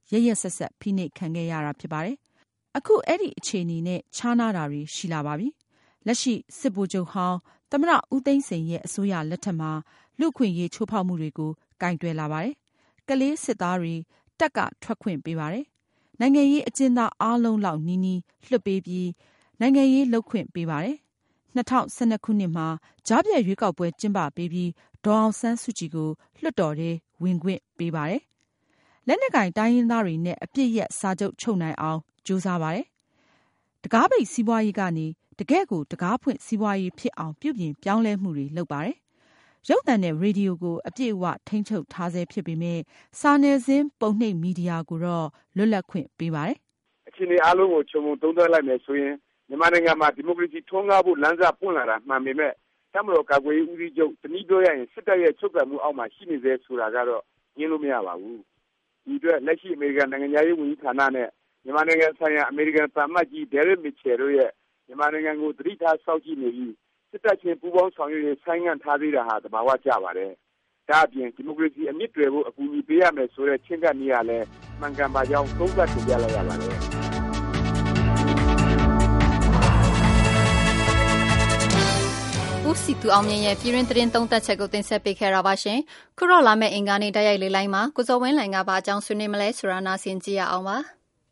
ရရဆက်ဆက်ဖိနှိပ်ခံခဲ့ရတာဖြစ်ပါတယ်။အခုအဲ့ဒီအခြေအနေနဲ့ခြားနာတာတွေရှိလာပါပြီ။လက်ရှိစစ်ဗိုလ်ချုပ်ဟောင်းသမ္မတဦးသိန်းစိန်ရဲ့အစိုးရလက်ထက်မှာလူ့ခွင့်ရေးချိုးဖောက်မှုတွေကိုကင်တွယ်လာပါတယ်။ကလေးစစ်သားတွေတက်ကထွက်ခွင့်ပေးပါတယ်။နိုင်ငံရေးအကျဉ်းသားအားလုံးလောက်နီးနီးလွှတ်ပေးပြီးနိုင်ငံရေးလုပ်ခွင့်ပေးပါတယ်။၂၀၁၂ခုနှစ်မှာကြားဖြတ်ရွေးကောက်ပွဲကျင်းပပေးပြီးဒေါ်အောင်ဆန်းစုကြည်ကိုလွှတ်တော်ထဲဝင်ခွင့်ပေးပါတယ်။လက်နက်ကင်တိုင်းရင်းသားတွေနဲ့အပြစ်ရက်စာချုပ်ချုပ်နိုင်အောင်ကြိုးစားပါတယ်။တကားပိတ်စီးပွားရေးကနေတကယ့်ကိုတကားဖွင့်စီးပွားရေးဖြစ်အောင်ပြုပြင်ပြောင်းလဲမှုတွေလုပ်ပါတယ်။ရုပ်သံနဲ့ရေဒီယိုကိုအပြည့်အဝထိန်းချုပ်ထားဆဲဖြစ်ပေမဲ့စာနယ်ဇင်းပုံနှိပ်မီဒီယာကိုတော့လွတ်လပ်ခွင့်ပေးပါတယ်
။အခြေအနေအားလုံးကိုခြုံငုံသုံးသပ်လိုက်မယ်ဆိုရင်မြန်မာနိုင်ငံမှာဒီမိုကရေစီထွန်းကားဖို့လမ်းစာပွင့်လာတာမှန်ပေမဲ့တပ်မတော်ကာကွယ်ရေးဦးစီးချုပ်တနည်းပြောရရင်စစ်တပ်ရဲ့ချုပ်ကပ်မှုအောက်မှာရှိနေသေးဆိုတာကတော့ညင်းလို့မရပါဘူး။ဒီအတွက်လက်ရှိအမေရိကန်နိုင်ငံသားရေးဝန်ကြီးဌာနနဲ့မြန်မာနိုင်ငံဆိုင်ရာအမေရိကန်သံအမတ်ကြီးဒယ်ရစ်မစ်ချယ်တို့ရဲ့မြန်မာနိုင်ငံကိုသတိထားစောင့်ကြည့်နေပြီးစစ်တပ်ချင်းပူးပေါင်းဆောင်ရွက်ရေးဆိုင်းငံ့ထားသေးတာဟာသဘာဝကျပါတယ်။ဒါအပြင်ဒီမိုကရေစီအမြင့်တွေဖို့အကူအညီပေးရမယ်ဆိုတဲ့ချင်းကပ်နည်းရလဲမှန်ကန်ပါကြောင်းသုံးသပ်တင်ပြလိုက်ရပါတယ်။
ဦးစီသူအောင်မြင့်ရဲ့ပြည်တွင်းသတင်းသုံးသပ်ချက်ကိုတင်ဆက်ပေးခဲ့တာပါရှင်။ခုတော့လာမယ့်အင်္ဂါနေ့တိုက်ရိုက်လေးလိုင်းမှာကိုစောဝင်းလှိုင်ကဘာအကြောင်းဆွေးနွေးမလဲဆိုတာနားဆင်ကြည့်ရအောင်ပါ။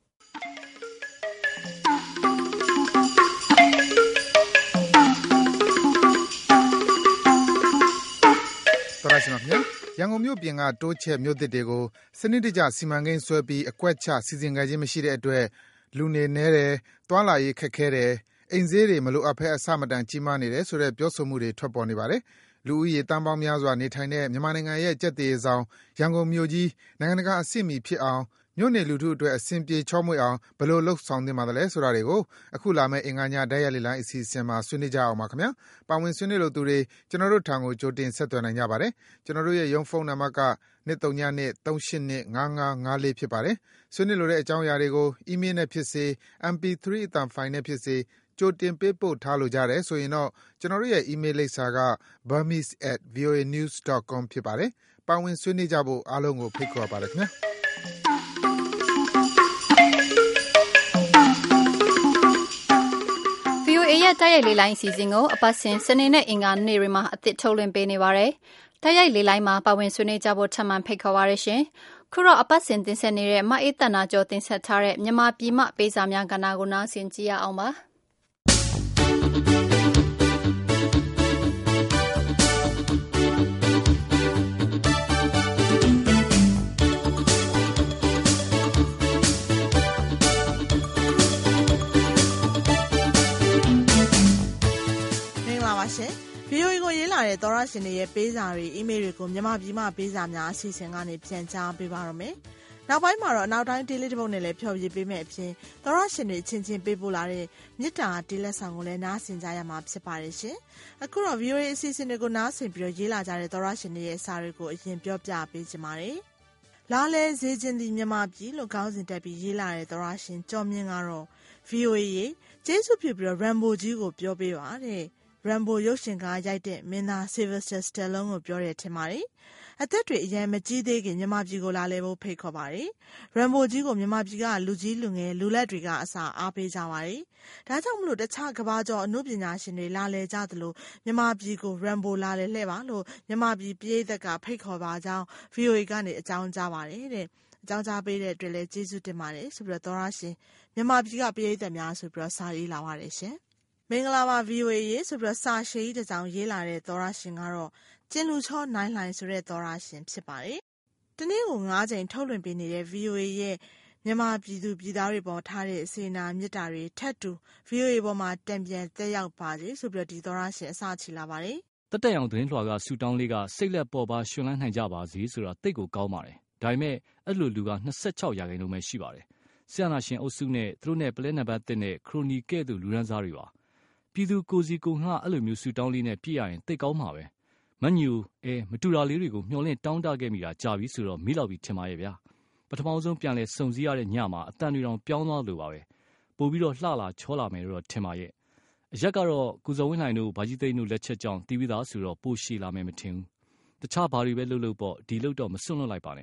တော်ရရှိမြခင်ရန်ကုန်မြို့ပြင်ကတိုးချက်မြို့သစ်တွေကိုစနစ်တကျစီမံကိန်းဆွဲပြီးအကွက်ချစီစဉ်ခဲ့ခြင်းမရှိတဲ့အတွက်လူနေနေတယ်၊တွာလာရေးခက်ခဲတယ်အိမ်ဈေးတွေမလိုအပ်ဖဲအဆမတန်ကြီးမားနေတယ်ဆိုတဲ့ပြောဆိုမှုတွေထွက်ပေါ်နေပါတယ်။လူဦးရေတန်းပေါင်းများစွာနေထိုင်တဲ့မြန်မာနိုင်ငံရဲ့ကြက်သေးဆောင်ရန်ကုန်မြို့ကြီးနိုင်ငံတကာအဆင့်မီဖြစ်အောင်မြို့နယ်လူထုအတွက်အဆင်ပြေချောမွေ့အောင်ဘယ်လိုလုပ်ဆောင်သင့်ပါသလဲဆိုတာတွေကိုအခုလာမယ့်အင်္ဂါညတိုက်ရိုက်လိုင်းအစီအစဉ်မှာဆွေးနွေးကြအောင်ပါခင်ဗျာ။ပါဝင်ဆွေးနွေးလို့သူတွေကျွန်တော်တို့ထံကိုကြိုတင်ဆက်သွယ်နိုင်ကြပါတယ်။ကျွန်တော်တို့ရဲ့ရုံးဖုန်းနံပါတ်က၂၃၂၃၈၂၅၅၅၄ဖြစ်ပါတယ်။ဆွေးနွေးလိုတဲ့အကြောင်းအရာတွေကိုအီးမေးလ်နဲ့ဖြစ်စေ အမ်ပီသရီ အသံဖိုင်နဲ့ဖြစ်စေကြိုတင်ပေးပို့ထားလို့ကြတယ်ဆိုရင်တော့ကျွန်တော်တို့ရဲ့ email လိပ်စာက burmese at voa news dot com ဖြစ်ပါတယ်။ပါဝင်ဆွေးနွေးကြဖို့အားလုံးကိုဖိတ်ခေါ်ပါတယ်ခင်ဗျာ။
ဗွီအိုအေ ရဲ့တိုက်ရိုက်လေးလိုင်းအစီအစဉ်ကိုအပတ်စဉ်စနေနဲ့အင်္ဂါနေ့တွေမှာအသစ်ထုတ်လွှင့်ပေးနေပါတယ်။တိုက်ရိုက်လေးလိုင်းမှာပါဝင်ဆွေးနွေးကြဖို့ထပ်မံဖိတ်ခေါ်ပါရရှင်။ခုတော့အပတ်စဉ်တင်ဆက်နေတဲ့မအေးတန်နာကျော်တင်ဆက်ထားတဲ့မြန်မာပြည်မှပေးစာများကဏ္ဍကိုနားဆင်ကြည့်ရအောင်ပါ။
ဗွီအိုအေကိုရေးလာတဲ့သောရရှင်တွေရဲ့ပေးစာတွေအီးမေးလ်တွေကိုမြန်မာပြည်မှပေးစာများအစီအစဉ်ကနေပြန်ကြားပေးပါရမယ်။နောက်ပိုင်းမှာတော့အနောက်တိုင်းဒေးလေးတစ်ပုဒ်နဲ့လည်းဖျော်ဖြေပေးမယ့်အပြင်သောရရှင်တွေချင်းချင်းပေးပို့လာတဲ့မြစ်တာတေးလက်ဆောင်ကိုလည်းနားဆင်ကြရမှာဖြစ်ပါတယ်ရှင်။အခုတော့ဗွီအိုအေအစီအစဉ်တွေကိုနားဆင်ပြီးတော့ရေးလာကြတဲ့သောရရှင်တွေရဲ့စာတွေကိုအရင်ပြောပြပေးချင်ပါတယ်။လာလဲဈေးချင်းသည်မြန်မာပြည်လို့ခေါင်းစဉ်တက်ပြီးရေးလာတဲ့သောရရှင်ကျော်မြင့်ကတော့ဗွီအိုအေရဲ့ကျေးဇူးပြုပြီးတော့ Rambo ကြီးကိုပြောပေးပါတဲ့ရမ်ဘိုရုပ်ရှင်ကားရိုက်တဲ့မင်းသား Sylvester Stallone ကိုပြောတယ်ထင်ပါတယ်။အသက်တွေအရင်မကြီးသေးခင်မြန်မာပြည်ကိုလာလဲဖို့ဖိတ်ခေါ်ပါတယ်။ရမ်ဘိုကြီးကိုမြန်မာပြည်ကလူကြီးလူငယ်လူလက်တွေကအစားအားပေးကြပါတယ်။ဒါကြောင့်မလို့တခြားကမ္ဘာကျော်အမှုပညာရှင်တွေလာလဲကြသလိုမြန်မာပြည်ကိုရမ်ဘိုလာလဲလှည့်ပါလို့မြန်မာပြည်ပြည်သက်ကဖိတ်ခေါ်ပါကြောင်း ဗွီအိုအေ ကနေအကြောင်းကြားပါတယ်တဲ့အကြောင်းကြားပေးတဲ့အတွက်လည်းကျေးဇူးတင်ပါတယ်ဆိုပြီးတော့သောရရှင်မြန်မာပြည်ကပြည်သက်များဆိုပြီးတော့စာရေးလာပါတယ်ရှင်။မင်္ဂလာပါ ဗွီအိုအေ ရေဆိုပြီးတော့စာရှည်တစ်စောင်ရေးလာတဲ့သောရရှင်ကတော့ကျင်းလူချောနိုင်လှိုင်ဆိုတဲ့သောရရှင်ဖြစ်ပါတယ်။တနေ့ကို၅ကြိမ်ထုတ်လွှင့်ပေးနေတဲ့ ဗွီအိုအေ ရဲ့မြန်မာပြည်သူပြည်သားတွေပေါ်ထားတဲ့စေနာမြတ်တာတွေထပ်တူ ဗွီအိုအေ ပေါ်မှာတံပြန်တက်ရောက်ပါစေဆိုပြီးတော့ဒီသောရရှင်အစချီလာပါတယ်
။တက်တက်အောင်သတင်းလွှာကဆူတောင်းလေးကစိတ်လက်ပေါ်ပါရှင်လန်းနိုင်ကြပါစေဆိုတာတိတ်ကိုကောင်းပါတယ်။ဒါပေမဲ့အဲ့လိုလူက၂၆ရာခိုင်နှုန်းပဲရှိပါတယ်။ဆရာနာရှင်အုပ်စုနဲ့သူတို့နဲ့ပလဲနံပါတ်တစ်နဲ့ခရိုနီကဲ့သို့လူရန်စားတွေပါပြည်သူကိုစီကိုငှအဲ့လိုမျိုးဆူတောင်းလေးနဲ့ပြည့်ရရင်တိတ်ကောင်းမှာပဲမညူအဲမတူတာလေးတွေကိုမျှော်လင့်တောင်းတခဲ့မိတာကြာပြီဆိုတော့မိလောက်ပြီးထင်ပါရဲ့ဗျာပထမဆုံးပြန်လဲစုံစည်းရတဲ့ညမှာအတန်တွေတောင်ပြောင်းသွားလို့ပါပဲပို့ပြီးတော့လှလာချောလာမယ်လို့ထင်ပါရဲ့အရက်ကတော့ကုစုံဝင်းလှိုင်တို့ဗာကြီးသိန်းတို့လက်ချက်ကြောင့်တီးပြီးသားဆိုတော့ပို့ရှည်လာမယ်မထင်ဘူးတခြားဘာတွေပဲလှုပ်လှုပ်ပေါ့ဒီလှုပ်တော့မစွန့်လွတ်လိုက်ပါနဲ့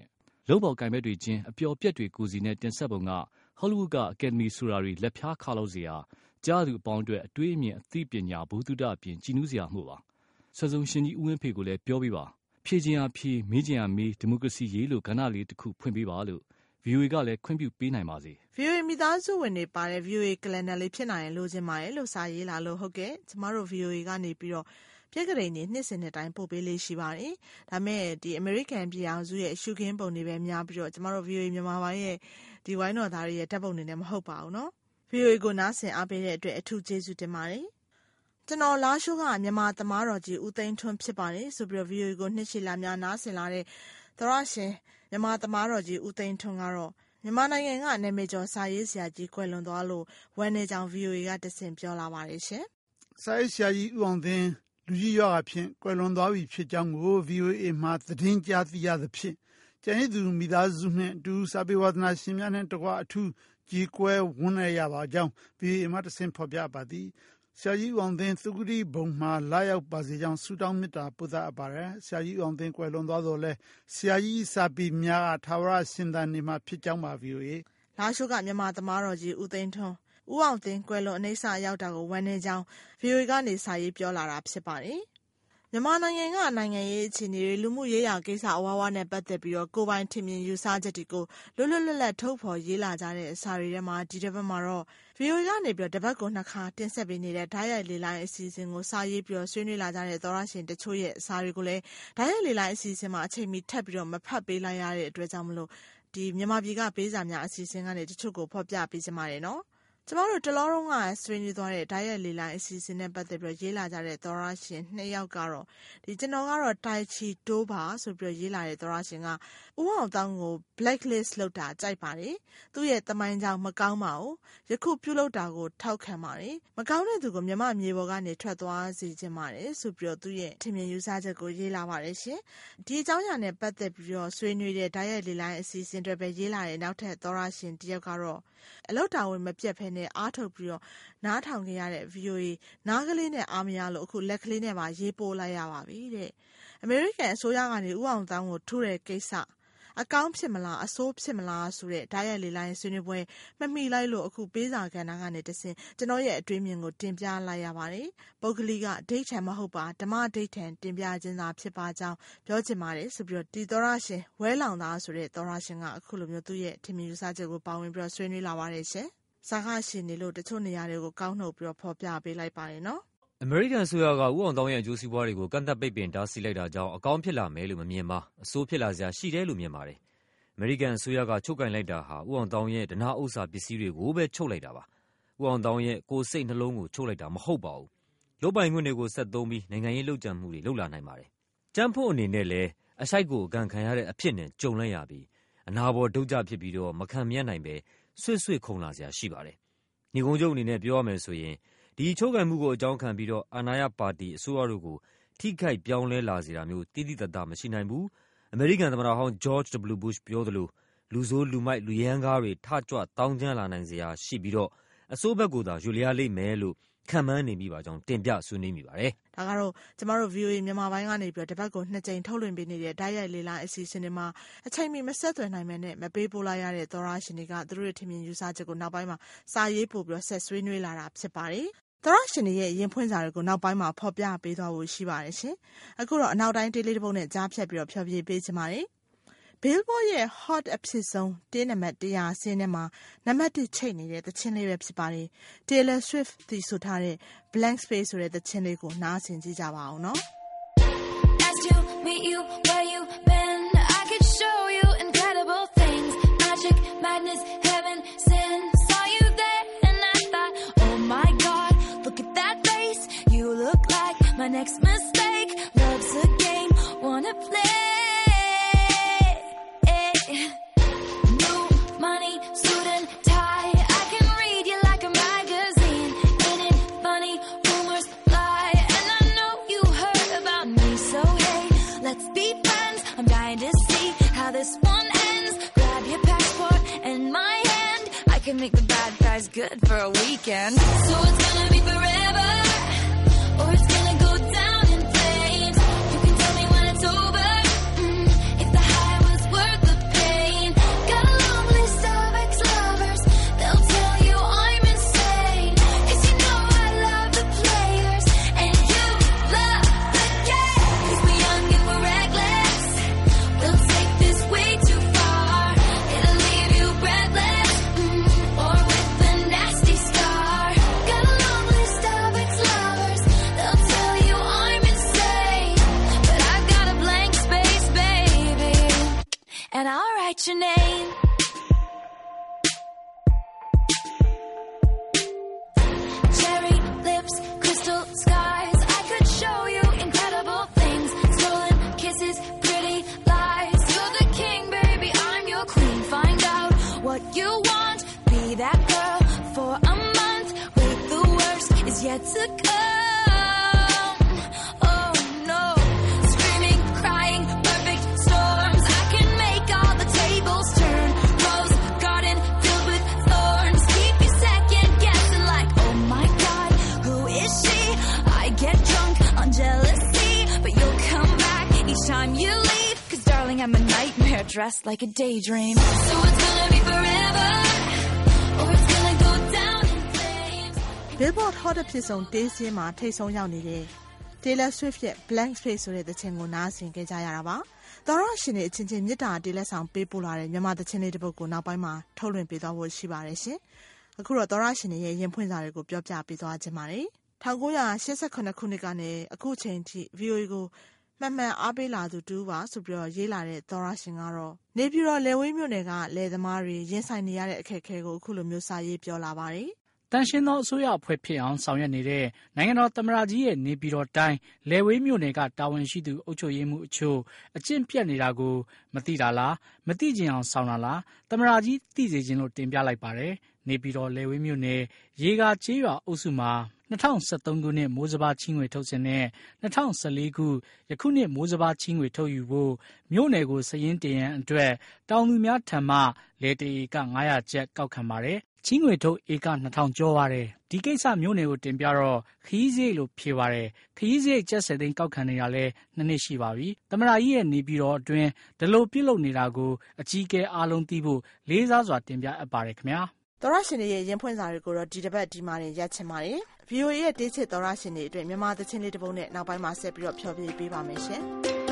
လုံးပေါကိုင်ဘက်တွေချင်းအပျော်ပြက်တွေကိုစီနဲ့တင်ဆက်ပုံကဟောလိဝုဒ်ကအကယ်ဒမီဆိုတာတွေလက်ဖြားခါလို့စရာကြားသူအပေါင်းအတွက်အတွေးအမြင်အသိပညာဘုသူတအပြင်ကြည်နူးစရာမှုပါဆက်စုံရှင်ကြီးဦးဝင်းဖေကိုလည်းပြောပြပါဖြည့်ခြင်းအဖြစ်မေးခြင်းအမေးဒီမိုကရေစီရေးလို့ကဏ္ဍလေးတစ်ခုဖွင့်ပေးပါလို့ ဗီအိုအေ ကလည်းခွင့်ပြုပေးနိုင်ပါစေ
ဗီအိုအေ မိသားစုဝင်တွေပါတဲ့ ဗီအိုအေ calendar လေးဖြစ်နိုင်ရင်လိုချင်ပါတယ်လို့စာရေးလာလို့ဟုတ်ကဲ့ကျမတို့ ဗီအိုအေ ကနေပြီးတော့ပြက်ကလေးနေနှစ်စဉ်နှစ်တိုင်းပို့ပေးလေးရှိပါတယ်ဒါမဲ့ဒီ American ပြည်အောင်စုရဲ့ရှုခင်းပုံတွေပဲများပြီးတော့ကျမတို့ ဗီအိုအေ မြန်မာပိုင်းရဲ့ဒီဝိုင်းတော်သားတွေရဲ့ဓာတ်ပုံတွေနဲ့မဟုတ်ပါဘူးเนาะ ဗီအိုအေ ကိုနားဆင်အားပေးတဲ့အတွက်အထူးကျေးဇူးတင်ပါတယ်ကျွန်တော်လာရှိုးကမြန်မာသမားတော်ကြီးဦးသိန်းထွန်းဖြစ်ပါတယ်ဆိုပြီးတော့ ဗီအိုအေ ကိုနှစ်ရှည်လာများနားဆင်လာတဲ့သောရရှင်မြန်မာသမားတော်ကြီးဦးသိန်းထွန်းကတော့မြန်မာနိုင်ငံကနာမည်ကျော်စာရေးဆရာကြီးကွယ်လွန်သွားလို့ဝမ်းနည်းကြောင်း ဗီအိုအေ ကတဆင့်ပြောလာပါတယ်ရှင်
စာရေးဆရာကြီးဦးအောင်သင်းလူကြီးရွာကဖြင့်ကွယ်လွန်သွားပြီဖြစ်ကြောင်းကို ဗီအိုအေ မှာသတင်းကြားသိရသဖြင့်ကျန်ရည်သူမိသားစုနှင့်အတူစာပေဝါသနာရှင်များနှင့်တကွအထူးကြီးကွယ်ဝန်းရရပါကြောင်း ဗီအိုအေ မှာတဆင့်ဖော်ပြပါသည်ဆရာကြီးအောင်သင်းသုခတိဘုံမှာလာရောက်ပါစေကြောင်းဆုတောင်းမေတ္တာပို့သအပ်ပါတယ်ဆရာကြီးအောင်သင်းကွယ်လွန်သွားတော့လဲဆရာကြီးစာပေများကထာဝရရှင်သန်နေမှာဖြစ်ကြောင်းပါ ဗီအိုအေ
လာရှိုးကမြန်မာသမားတော်ကြီးဦးသိန်းထွန်းဦးအောင်သင်းကွယ်လွန်အနေဆာရောက်တာကိုဝမ်းနည်းကြောင်း ဗီအိုအေ ကနေစာရေးပြောလာတာဖြစ်ပါတယ်မြန်မာနိုင်ငံကနိုင်ငံရေးအခြေအနေတွေလူမှုရေးရာကိစ္စအဝါးဝါနဲ့ပတ်သက်ပြီးတော့ကိုပိုင်ထင်မြင်ယူဆချက်တွေကိုလွတ်လွတ်လပ်လပ်ထုတ်ဖော်ရေးလာကြတဲ့အစာတွေထဲမှာဒီတစ်ပတ်မှာတော့ ဗီအိုအေ ကနေပြီးတော့တပတ်ကိုနှစ်ခါတင်ဆက်ပေးနေတဲ့ဓာတ်ရိုက်လေလိုင်းအစီအစဉ်ကိုစာရေးပြီးတော့ဆွေးနွေးလာကြတဲ့သောရရှင်တချို့ရဲ့အစာတွေကိုလည်းဓာတ်ရိုက်လေလိုင်းအစီအစဉ်မှာအချိန်မီထပ်ပြီးတော့မဖတ်ပေးလိုက်ရတဲ့အတွက်ကြောင့်မလို့ဒီမြန်မာပြည်ကပေးစာများအစီအစဉ်ကနေတချို့ကိုဖော်ပြပေးကြပါတယ်နော်ကျမတို့တလောလုံးကဆွေးနွေးသွားတဲ့ဓာတ်ရိုက်လေလိုင်းအစီအစဉ်နဲ့ပတ်သက်ပြီးရေးလာကြတဲ့သောရရှင်နှစ်ယောက်ကတော့ဒီကျွန်တော်ကတော့တိုင်ချီတိုးပါဆိုပြီးရေးလာတဲ့သောရရှင်ကဦးအောင်တောင်းကို blacklist လုပ်တာကြိုက်ပါတယ်သူ့ရဲ့တမိုင်းကြောင်မကောင်းပါဘူးယခုပြုလုပ်တာကိုထောက်ခံပါတယ်မကောင်းတဲ့သူကိုမြမမြေပေါ်ကနေထွက်သွားစေခြင်းပါတယ်ဆိုပြီးတော့သူ့ရဲ့ထင်မြင်ယူဆချက်ကိုရေးလာပါတယ်ရှင်ဒီအကြောင်းအရာနဲ့ပတ်သက်ပြီးတော့ဆွေးနွေးတဲ့ဓာတ်ရိုက်လေလိုင်းအစီအစဉ်တွေပဲရေးလာတဲ့နောက်ထပ်သောရရှင်တယောက်ကတော့အလောက်တာဝန်မပြတ်ဖဲနဲ့အားထုတ်ပြီးတော့နားထောင်ခဲ့ရတဲ့ ဗီအိုအေ နားကလေးနဲ့အားမရလို့အခုလက်ကလေးနဲ့ပါရေးပို့လိုက်ရပါပြီတဲ့အမေရိကန်အစိုးရကနေဥအောင်တောင်းကိုထုတဲ့ကိစ္စအကောင်းဖြစ်မလားအဆိုးဖြစ်မလားဆိုတဲ့ဓာတ်ရိုက်လေလိုင်းဆွေးနွေးပွဲမမိလိုက်လို့အခုပေးစာကဏ္ဍကနေတဆင့်ကျွန်တော်ရဲ့အတွေးမြင်ကိုတင်ပြလိုက်ရပါတယ်ပုဂ္ဂလိကဒိဋ္ဌံမဟုတ်ပါဓမ္မဒိဋ္ဌံတင်ပြခြင်းသာဖြစ်ပါကြောင်းပြောချင်ပါတယ်ဆိုပြီးတော့ဒီသောရရှင်ဝဲလောင်သားဆိုတဲ့သောရရှင်ကအခုလိုမျိုးသူ့ရဲ့ထင်မြင်ယူဆချက်ကိုပါဝင်ပြီးတော့ဆွေးနွေးလာပါတယ်ရှင်စာခရှင်နေလို့တချို့နေရာတွေကိုကောက်နှုတ်ပြီးတော့ဖော်ပြပေးလိုက်ပါတယ်နော်
အမေရိကန်အစိုးရကဦးအောင်တောင်းရဲ့အကျိုးစီးပွားတွေကိုကန့်သတ်ပိတ်ပင်တားဆီးလိုက်တာကြောင့်အကောင်းဖြစ်လာမယ်လို့မမြင်ပါအဆိုးဖြစ်လာစရာရှိတယ်လို့မြင်ပါတယ်အမေရိကန်အစိုးရကချုပ်ကင်လိုက်တာဟာဦးအောင်တောင်းရဲ့ဒနာဥစ္စာပစ္စည်းတွေကိုပဲချုပ်လိုက်တာပါဦးအောင်တောင်းရဲ့ကိုယ်စိတ်နှလုံးကိုချုပ်လိုက်တာမဟုတ်ပါဘူးရုပ်ပိုင်ခွင့်တွေကိုဆက်သုံးပြီးနိုင်ငံရေးလှုပ်ကြံမှုတွေလုပ်လာနိုင်ပါတယ်ကျန်းဖို့အနေနဲ့လည်းအရှိုက်ကိုအကန်ခံရတဲ့အဖြစ်နဲ့ကြုံလိုက်ရပြီးအနာဘော်ဒုက္ခဖြစ်ပြီးတော့မခံမြတ်နိုင်ပဲဆွတ်ဆွတ်ခုန်လာစရာရှိပါတယ်ညီကုန်းချုပ်အနေနဲ့ပြောရမယ်ဆိုရင်ဒီချုပ်ကံမှုကိုအကြောင်းခံပြီးတော့အာဏာရပါတီအစိုးရတို့ကိုထိခိုက်ပြောင်းလဲလာစေတာမျိုးတိတိတတ်တာမရှိနိုင်ဘူးအမေရိကန်သမ္မတဟောင်း George W. Bush ပြောသလိုလူဆိုးလူမိုက်လူရန်ကားတွေထကြွတောင်းကျမ်းလာနိုင်စရာရှိပြီးတော့အစိုးဘက်ကသာယူလျားလိမ့်မယ်လို့ခံမှန်းနေမိပါကြောင်းတင်ပြဆွေးနွေးမိပါတယ်
ဒါကတော့ကျမတို့ ဗီအိုအေ မြန်မာပိုင်းကနေပြီးတော့တပတ်ကိုနှစ်ကြိမ်ထုတ်လွှင့်ပေးနေတဲ့ဓာတ်ရိုက်လေလိုင်းအစီအစဉ်တွေမှာအချိန်မီမဆက်သွယ်နိုင်မယ်နဲ့မပေးပို့လိုက်ရတဲ့သောရရှင်တွေကသူတို့ရဲ့ထင်မြင်ယူဆချက်ကိုနောက်ပိုင်းမှာစာရေးပို့ပြီးတော့ဆက်ဆွေးနွေးလာတာဖြစ်ပါတယ်သောရရှင်ရဲ့ရင်ဖွင့်စာတွေကိုနောက်ပိုင်းမှာဖော်ပြပေးသွားဖို့ရှိပါတယ်ရှင်အခုတော့အနောက်တိုင်းတေးလေးတစ်ပုဒ်နဲ့ကြားဖြတ်ပြီးတော့ဖျော်ဖြေပေးချင်ပါတယ် Billboard ရဲ့ Hot အဖြစ်ဆုံးတင်းနံပါတ်one hundredဆင်းထဲမှာနံပါတ်oneချိတ်နေတဲ့သချင်းလေးပဲဖြစ်ပါတယ် Taylor Swift တီဆိုထားတဲ့ Blank Space ဆိုတဲ့သချင်းလေးကိုနားဆင်ကြည့်ကြပါအောင်နော်
Ask you, meet you, where you been I could show you incredible things Magic, madness, heaven, sin Saw you there and I thought Oh my God, look at that face You look like my next mistake Love's a game, wanna play This one ends. Grab your passport and my hand. I can make the bad guys good for a weekend. So it's gonna be forever, or it's gonna go down in flames. You can tell me when it's over, mm, if the high was worth the pain. what you want. Be that girl for a month. Wait, the worst is yet to come. Oh no, screaming, crying, perfect storms. I can make all the tables turn. Rose garden filled with thorns. Keep you second guessing like, oh my God, who is she? I get drunk on jealousy, but you'll come back each time you leave. Cause darling, I'm a nightmare dressed like a daydream. So it's gonna be forever, or it's gonna go down in flames.
Billboard Hot ဖြစ်ဆုံးတေးစင်းမှာထိတ်ဆုံးရောက်နေတဲ့ Taylor Swift ရဲ့ Blank Space ဆိုတဲ့သချင်းကိုနားဆင်ကြရတာပါ။သောရရှင်တွေအချင်းချင်းမြတ်တာတေးလက်ဆောင်ပေးပို့လာတဲ့မြန်မာသချင်းလေးတစ်ပုဒ်ကိုနောက်ပိုင်းမှာထုတ်လွှင့်ပေးသွားဖို့ရှိပါတယ်ရှင်။အခုတော့သောရရှင်တွေရဲ့ရင်ဖွင့်စာတွေကိုပြောပြပေးသွားခြင်းပါတယ်။၁၉၈၈ခုနှစ်ကနေအခုချိန်ထိ V O A ကိုမှန်မှန်အားပေးလာသူတူပါဆိုပြီးတော့ရေးလာတဲ့သောရရှင်ကတော့နေပြည်တော်လယ်ဝေးမြို့နယ်ကလယ်သမားတွေရင်ဆိုင်နေရတဲ့အခက်အခဲကိုအခုလိုမျိုးစာရေးပြောလာပါတယ်။
တန်ရှင်းသောအစိုးရအဖွဲ့ဖြစ်အောင်ဆောင်ရွက်နေတဲ့နိုင်ငံတော်သမ္မတကြီးရဲ့နေပြည်တော်တိုင်းလယ်ဝေးမြို့နယ်ကတာဝန်ရှိသူအုပ်ချုပ်ရေးမှုအချို့အကျင့်ပြတ်နေတာကိုမသိတာလားမသိကျင်အောင်ဆောင်တာလားသမ္မတကြီးသိစေခြင်းလို့တင်ပြလိုက်ပါတယ်နေပြည်တော်လယ်ဝေးမြို့နယ်ရေကာကျေးရွာအုပ်စုမှာ၂၀၁၃ခုနှစ်မိုးစပါးချင်းငွေထုတ်စဉ်နဲ့၂၀၁၄ခုယခုနှစ်မိုးစပါးချင်းငွေထုတ်ယူဖို့မြို့နယ်ကိုစည်ရင်းတင်ရန်အတွက်တောင်သူများထံမှလယ်တဧက၅၀၀ကျပ်ကောက်ခံပါတယ်ချင်းငွေထုတ်ဧက၂ထောင်ကျော်ပါတယ်ဒီကိစ္စမြို့နယ်ကိုတင်ပြတော့ခရီးစရိတ်လို့ဖြေပါတယ်ခရီးစရိတ်ကျပ်၁၀သိန်းကောက်ခံနေတာလဲနှစ်နှစ်ရှိပါပြီသမ္မတကြီးရဲ့နေပြည်တော်အတွင်းဒီလိုပြုလုပ်နေတာကိုအကြီးအကဲအားလုံးသိဖို့လေးစားစွာတင်ပြအပ်ပါတယ်ခင်ဗျာ
သောရရှင်တွေရဲ့ရင်ဖွင့်စာတွေကိုတော့ဒီတစ်ပတ်ဒီမှာရက်ချင်ပါတယ် V O A ရဲ့တေးချစ်သောရရှင်တွေအတွက်မြန်မာသချင်းလေးတစ်ပုဒ်နဲ့နောက်ပိုင်းမှာဆက်ပြီးတော့ဖျော်ဖြေပေးပါမယ်ရှင်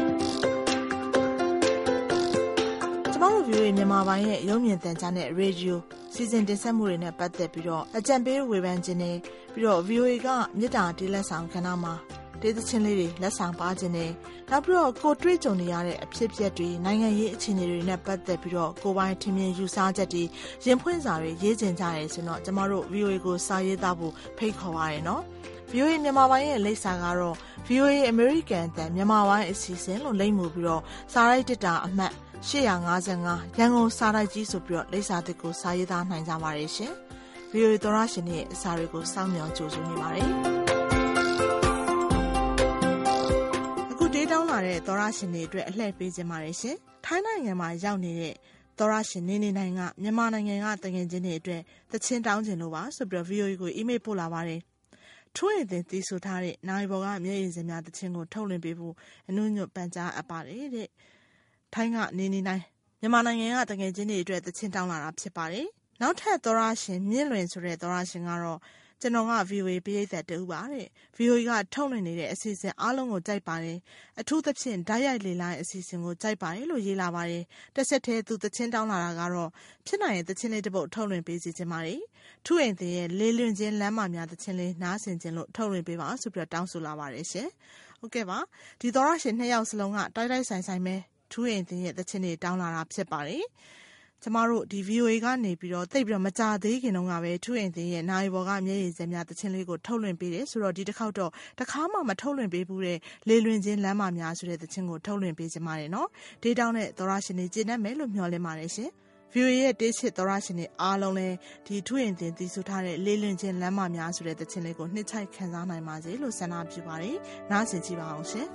ကျမတို့ V O A မြန်မာပိုင်းရဲ့ရုပ်မြင်သံကြားနဲ့ Radio စီစဉ်တင်ဆက်မှုတွေနဲ့ပတ်သက်ပြီးတော့အကြံပေးဝေဖန်ခြင်းနဲ့ပြီးတော့ V O A ကမြစ်တာတေးလက်ဆောင်ကဏ္ဍမှာတေးသချင်းလေးတွေလက်ဆောင်ပါခြင်းနဲ့နောက်ပြီးတော့ကိုတွေ့ကြုံနေရတဲ့အဖြစ်အပျက်တွေနိုင်ငံရေးအခြေအနေတွေနဲ့ပတ်သက်ပြီးတော့ကိုပိုင်းထင်မြင်ယူဆချက်တွေရင်ဖွင့်စာတွေရေးကျင်ကြရဲဆိုတော့ကျမတို့ V O A ကိုစာရေးသားဖို့ဖိတ်ခေါ်ပါရနော် V O A မြန်မာပိုင်းရဲ့လိပ်စာကတော့ V O A American တန်မြန်မာပိုင်းအစီအစဉ်လို့လိပ်မှုပြီးတော့စာရိုက်တစ်တာအမှတ်၈၅၅ရန်ကုန်စာရိုက်ကြီးဆိုပြီးတော့လိပ်စာတစ်ကိုစာရေးသားနိုင်ကြပါရရှင် V O A သောရရှင်ရဲ့အစာတွေကိုစောင့်မျှော်ကြိုဆိုနေပါတယ်တောင်းလာတဲ့သောရရှင်တွေအတွက်အလှည့်ပေးခြင်းပါတယ်ရှင်။ထိုင်းနိုင်ငံမှာရောက်နေတဲ့သောရရှင်နေနေနိုင်ကမြန်မာနိုင်ငံကတငယ်ချင်းတွေအတွက်သချင်းတောင်းခြင်းလို့ပါဆိုပြီးတော့ V O A ကိုအီးမေးလ်ပို့လာပါတယ်။ထွေးရင်တင်တည်ဆိုထားတဲ့နိုင်ဘော်ကမျက်ရည်စင်များသချင်းကိုထုတ်လွှင့်ပေးဖို့အနုညွတ်ပန်ကြားအပ်ပါတယ်တဲ့။ထိုင်းကနေနေနိုင်မြန်မာနိုင်ငံကတငယ်ချင်းတွေအတွက်သချင်းတောင်းလာတာဖြစ်ပါတယ်။နောက်ထပ်သောရရှင်မြင့်လွင်ဆိုတဲ့သောရရှင်ကတော့ကျွန်တော်က V O A ပရိသတ်တူပါတဲ့ V O A ကထုတ်လွှင့်နေတဲ့အစီအစဉ်အားလုံးကိုကြိုက်ပါတယ်အထူးသဖြင့်ဓာတ်ရိုက်လေလိုင်းအစီအစဉ်ကိုကြိုက်ပါတယ်လို့ရေးလာပါတယ်တစ်ဆက်တည်းသူသချင်းတောင်းလာတာကတော့ဖြစ်နိုင်ရင်သချင်းလေးတစ်ပုဒ်ထုတ်လွှင့်ပေးစီခြင်းပါတယ်ထူးရင်တဲ့လေးလွင်ချင်းလမ်းမများသချင်းလေးနားဆင်ခြင်းလို့ထုတ်လွှင့်ပေးပါဆိုပြီးတော့တောင်းဆိုလာပါတယ်ရှင်ဟုတ်ကဲ့ပါဒီသောရရှင်နှစ်ယောက်စလုံးကတိုက်တိုက်ဆိုင်ဆိုင်ပဲထူးရင်တဲ့သချင်းတွေတောင်းလာတာဖြစ်ပါတယ်ကျမတို့ဒီ V O A ကနေပြီးတော့တိတ်ပြီးတော့မကြသေးခင်တုန်းကပဲထူးရင်တင်ရဲ့နိုင်ဘော်ကမျက်ရည်စက်များတခြင်းလေးကိုထုတ်လွှင့်ပေးတယ်ဆိုတော့ဒီတစ်ခေါက်တော့တစ်ခါမှမထုတ်လွှင့်ပေးဘူးတဲ့လေလွင်ချင်းလမ်းမများဆိုတဲ့တခြင်းကိုထုတ်လွှင့်ပေးကြပါတယ်နော်ဒေးတောင်းတဲ့သောရရှင်တွေကျင့်တတ်မယ်လို့မျှော်လင့်ပါတယ်ရှင် V O A ရဲ့တေးချစ်သောရရှင်တွေအားလုံးလည်းဒီထူးရင်တင်တည်ဆိုထားတဲ့လေလွင်ချင်းလမ်းမများဆိုတဲ့တခြင်းလေးကိုနှစ်ချိုက်ခံစားနိုင်ပါစေလို့ဆန္ဒပြုပါတယ်နားဆင်ကြည့်ပါအောင်ရှင်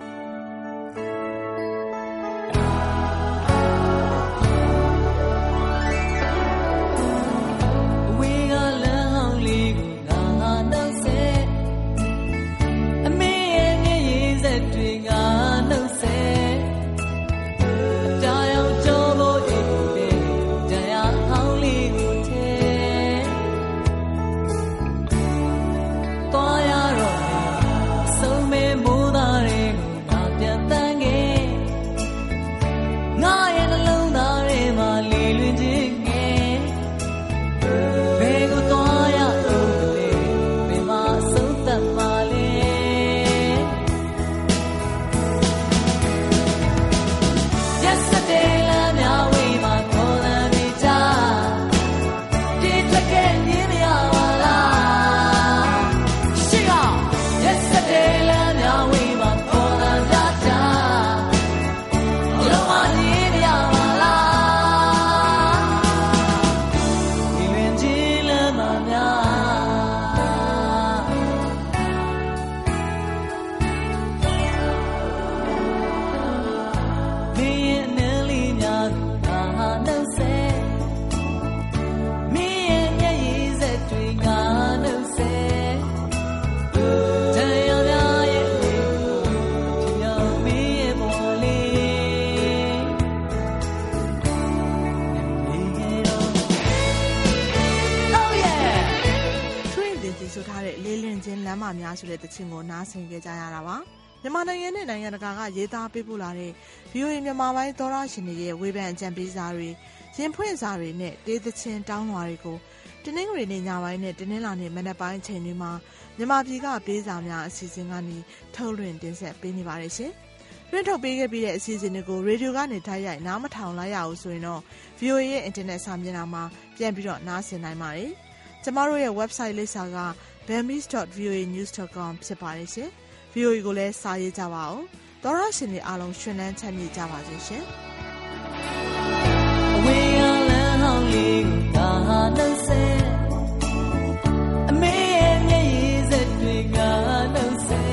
သွားရတော့မယ်ဆုံးမဲမိုးသားတွေကိုငါပြန်
ဆိုထားတဲ့လေးလင်းချင်းလမ်းမများဆိုတဲ့တခြင်းကိုနားဆင်ကြကြရတာပါမြန်မာနိုင်ငံနဲ့နိုင်ငံတကာကရေးသားပေးပို့လာတဲ့ ဗီအိုအေ မြန်မာပိုင်းသောရရှင်တွေရဲ့ဝေဖန်အကြံပေးစာတွေရင်ဖွင့်စာတွေနဲ့တေးသချင်းတောင်းလွှာတွေကိုတင်းနှင်းတွေနဲ့ညပိုင်းနဲ့တင်းနှင်းလာနဲ့မနက်ပိုင်းချိန်တွေမှာမြန်မာပြည်ကပေးစာများအစီအစဉ်ကနေထုတ်လွှင့်တင်ဆက်ပေးနေပါတယ်ရှင်။လွှင့်ထုတ်ပေးခဲ့ပြီးတဲ့အစီအစဉ်တွေကိုရေဒီယိုကနေတိုက်ရိုက်နားမထောင်လိုက်ရအောင်ဆိုရင်တော့ ဗီအိုအေ ရဲ့အင်တာနက်စာမျက်နှာမှာပြန်ပြီးတော့နားဆင်နိုင်ပါတယ်။ကျမတို့ရဲ့ website လိပ်စာက bambies dot v o a news dot com ဖြစ်ပါတယ်ရှင်။ ဗီအိုအေ ကိုလည်းစာရေးကြပါဦး။သောရရှင်တွေအားလုံးရှင်လန်းချမ်းမြေ့ကြပါစေရှင်။အဝေးရလန်းလောင်းလေးကိုသာနှံစဲအမေရဲ့မျက်ရည်စက်တွေကနှံစဲ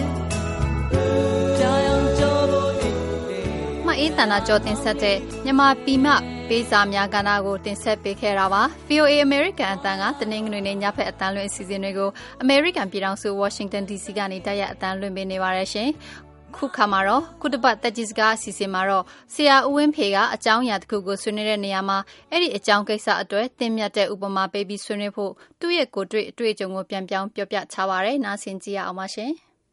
ကြောင်ကြောင်ကြောဖို့နေ
မအေးတနာကြောတင်ဆက်တဲ့မြန်မာပြည်မပေးစာများကဏ္ဍကိုတင်ဆက်ပေးခဲ့တာပါ ဗီအိုအေ American အတန်းကတနင်္ဂနွေနေ့ညဖက်အတန်းလွှင့်အစီအစဉ်တွေကို American ပြည်ထောင်စု Washington ဒီ စီ ကနေတိုက်ရိုက်အတန်းလွှင့်ပေးနေပါတယ်ရှင်ခုခါမှာတော့ခုတစ်ပတ်တက်ကြီးစကားအစီအစဉ်မှာတော့ဆရာဦးဝင်းဖေကအကြောင်းအရာတစ်ခုကိုဆွေးနွေးတဲ့နေရာမှာအဲ့ဒီအကြောင်းကိစ္စအတွက်သင်မြတ်တဲ့ဥပမာပေးပြီးဆွေးနွေးဖို့သူ့ရဲ့ကိုယ်တွေ့အတွေ့အကြုံကိုပြန်ပြောင်းပြောပြချပါရယ်နားဆင်ကြည့်ရအောင်ပါရှင်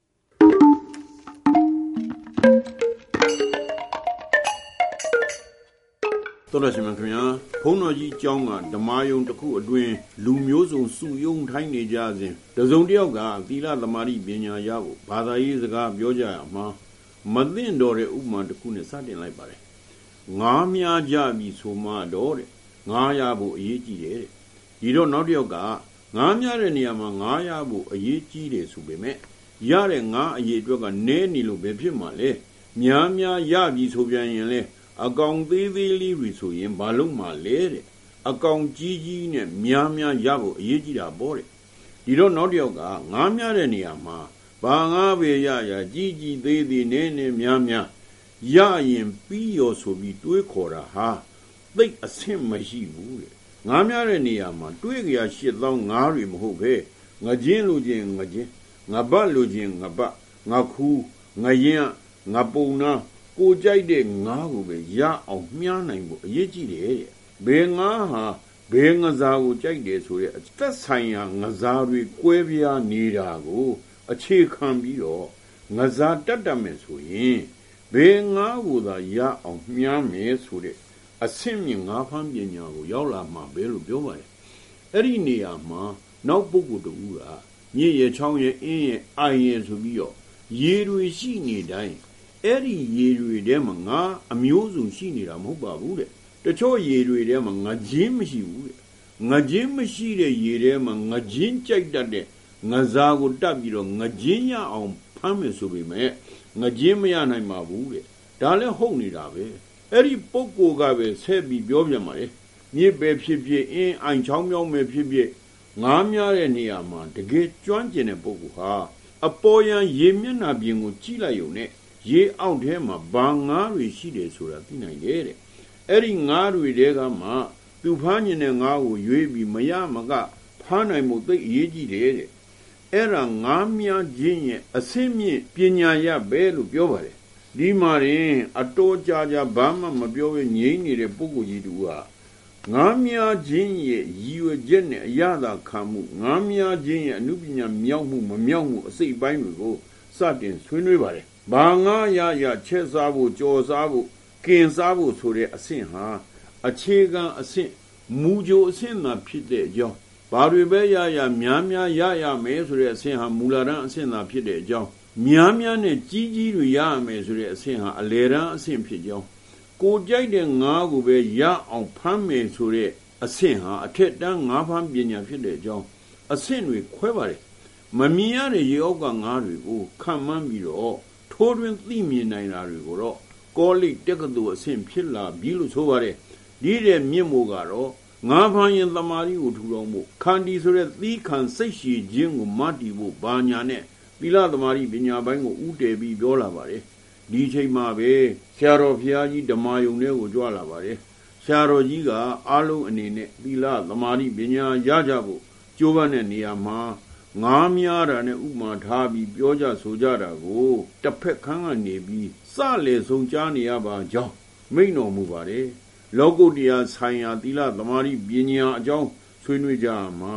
တော်တော်ရှင်မခင်ဗျာဘုန်းတော်ကြီးကျောင်းကဓမ္မယုံတစ်ခုအတွင်းလူမျိုးစုံစုယုံထိုင်းနေကြစဉ်တစုံတစ်ယောက်ကသီလသမารိပညာရဖို့ဘာသာရေးစကားပြောကြရမှာမသိတော်တဲ့ဥပမာတစ်ခုနဲ့စတင်လိုက်ပါတယ်ငါးများကြပြီဆိုမှတော့တဲ့ငါးရဖို့အရေးကြီးတယ်တဲ့ဒီတော့နောက်တစ်ယောက်ကငါးများတဲ့နေရာမှာငါးရဖို့အရေးကြီးတယ်ဆိုပေမဲ့ရတဲ့ငါးအရေးအတွက်ကနည်းနေလို့ပဲဖြစ်မှာလေများများရပြီဆိုပြန်ရင်လေအကောင်သေးသေးလေးတွေဆိုရင်ဘာလို့မှလဲတဲ့အကောင်ကြီးကြီးနဲ့များများရဖို့အရေးကြီးတာပေါ့တဲ့ဒီတော့နောက်တစ်ယောက်ကငားများတဲ့နေရာမှာဘာငားပဲရရကြီးကြီးသေးသေးနဲ့နဲ့များများရရင်ပြီးရောဆိုပြီးတွေးခေါ်တာဟာသိအဆင့်မရှိဘူးတဲ့ငားများတဲ့နေရာမှာတွေးကြရရှစ်သောင်းငါးတွေမဟုတ်ပဲငါချင်းလူချင်းငါချင်းငါပတ်လူချင်းငါပတ်ငါခူးငါရင်ငါပုံနာကိုကြိုက်တဲ့ငါးကိုပဲရအောင်မြားနိုင်ဖို့အရေးကြီးတယ်တဲ့ဘယ်ငါးဟာဘယ်ငစားကိုကြိုက်တယ်ဆိုတဲ့အသက်ဆိုင်ရာငစားတွေကွဲပြားနေတာကိုအခြေခံပြီးတော့ငစားတတ်တတ်မယ်ဆိုရင်ဘယ်ငါးကိုသာရအောင်မြားမယ်ဆိုတဲ့အဆင့်မြင့်ငါးဖမ်းပညာကိုရောက်လာမှာပဲလို့ပြောပါတယ်အဲ့ဒီနေရာမှာနောက်ပုဂ္ဂိုလ်တူကညစ်ရချောင်းရအင်းရအိုင်ရဆိုပြီးတော့ရေတွေရှိနေတိုင်းအဲ့ဒီရေတွေထဲမှာငါအမျိုးစုံရှိနေတာမဟုတ်ပါဘူးတဲ့တချို့ရေတွေထဲမှာငါချင်းမရှိဘူးတဲ့ငါချင်းမရှိတဲ့ရေထဲမှာငါချင်းကြိုက်တတ်တဲ့ငစားကိုတတ်ပြီးတော့ငါချင်းရအောင်ဖမ်းမယ်ဆိုပေမဲ့ငါချင်းမရနိုင်ပါဘူးတဲ့ဒါလည်းဟုတ်နေတာပဲအဲ့ဒီပုဂ္ဂိုလ်ကပဲဆက်ပြီးပြောပြမှာလေမြစ်ပဲဖြစ်ဖြစ်အင်းအိုင်ချောင်းမြောင်းပဲဖြစ်ဖြစ်ငါးများတဲ့နေရာမှာတကယ်ကျွမ်းကျင်တဲ့ပုဂ္ဂိုလ်ဟာအပေါ်ယံရေမျက်နှာပြင်ကိုကြည့်လိုက်ရုံနဲ့ရေအောက်ထဲမှာဘာငါးတွေရှိတယ်ဆိုတာသိနိုင်တယ်တဲ့အဲ့ဒီငါးတွေတဲကမှသူဖမ်းကျင်တဲ့ငါးကိုရွေးပြီးမရမကဖမ်းနိုင်မှုသိအရေးကြီးတယ်တဲ့အဲ့ဒါငါးများခြင်းရဲ့အစင်းမြင့်ပညာရပဲလို့ပြောပါတယ်ဒီမှာရင်အတော်ကြာကြာဘာမှမပြောဘဲငြိမ့်နေတဲ့ပုဂ္ဂိုလ်ကြီးတူကငါးများခြင်းရဲ့ရည်ရွယ်ချက်နဲ့အရသာခံမှုငါးများခြင်းရဲ့အနုပညာမြောက်မှုမမြောက်မှုအစိတ်ပိုင်းတွေကိုစတင်ဆွေးနွေးပါတယ်ဘာငါရရချက်စားဖို့ကြော်စားဖို့ကင်စားဖို့ဆိုတဲ့အဆင့်ဟာအခြေခံအဆင့်မူကြိုအဆင့်သာဖြစ်တဲ့အကြောင်းဘာတွေပဲရရများများရရမယ်ဆိုတဲ့အဆင့်ဟာမူလတန်းအဆင့်သာဖြစ်တဲ့အကြောင်းများများနဲ့ကြီးကြီးတွေရရမယ်ဆိုတဲ့အဆင့်ဟာအလယ်တန်းအဆင့်ဖြစ်ကြောင်းကိုကြိုက်တဲ့ငါးကိုပဲရအောင်ဖမ်းမယ်ဆိုတဲ့အဆင့်ဟာအထက်တန်းငါးဖမ်းပညာဖြစ်တဲ့အကြောင်းအဆင့်တွေခွဲပါတယ်မမြင်ရတဲ့ရေအောက်ကငါးတွေကိုခံမှန်းပြီးတော့ထိုးတွင်သိမြင်နိုင်တာတွေကိုတော့ကောလိပ်တက္ကသိုလ်အဆင့်ဖြစ်လာပြီလို့ဆိုပါတယ်ဒီတဲ့မြင့်မို့ကတော့ငါးဖမ်းရင်သမာဓိကိုထူထောင်ဖို့ခန္တီဆိုတဲ့သီးခံစိတ်ရှည်ခြင်းကိုမတည်ဖို့ဘာညာနဲ့သီလသမာဓိပညာပိုင်းကိုဥတည်ပြီးပြောလာပါတယ်ဒီချိန်မှာပဲဆရာတော်ဘုရားကြီးဓမ္မယုံတွေကိုကြွလာပါတယ်ဆရာတော်ကြီးကအားလုံးအနေနဲ့သီလသမာဓိပညာရကြဖို့ကြိုးပမ်းတဲ့နေရာမှာငါးများတာနဲ့ဥမာထားပြီးပြောကြဆိုကြတာကိုတစ်ဖက်ခန်းကနေပြီးစလေဆုံးကြားနေရပါကြောင်းမိန့်တော်မူပါတယ်လောကုတ္တရာဆိုင်ရာသီလသမာဓိပညာအကြောင်းဆွေးနွေးကြမှာ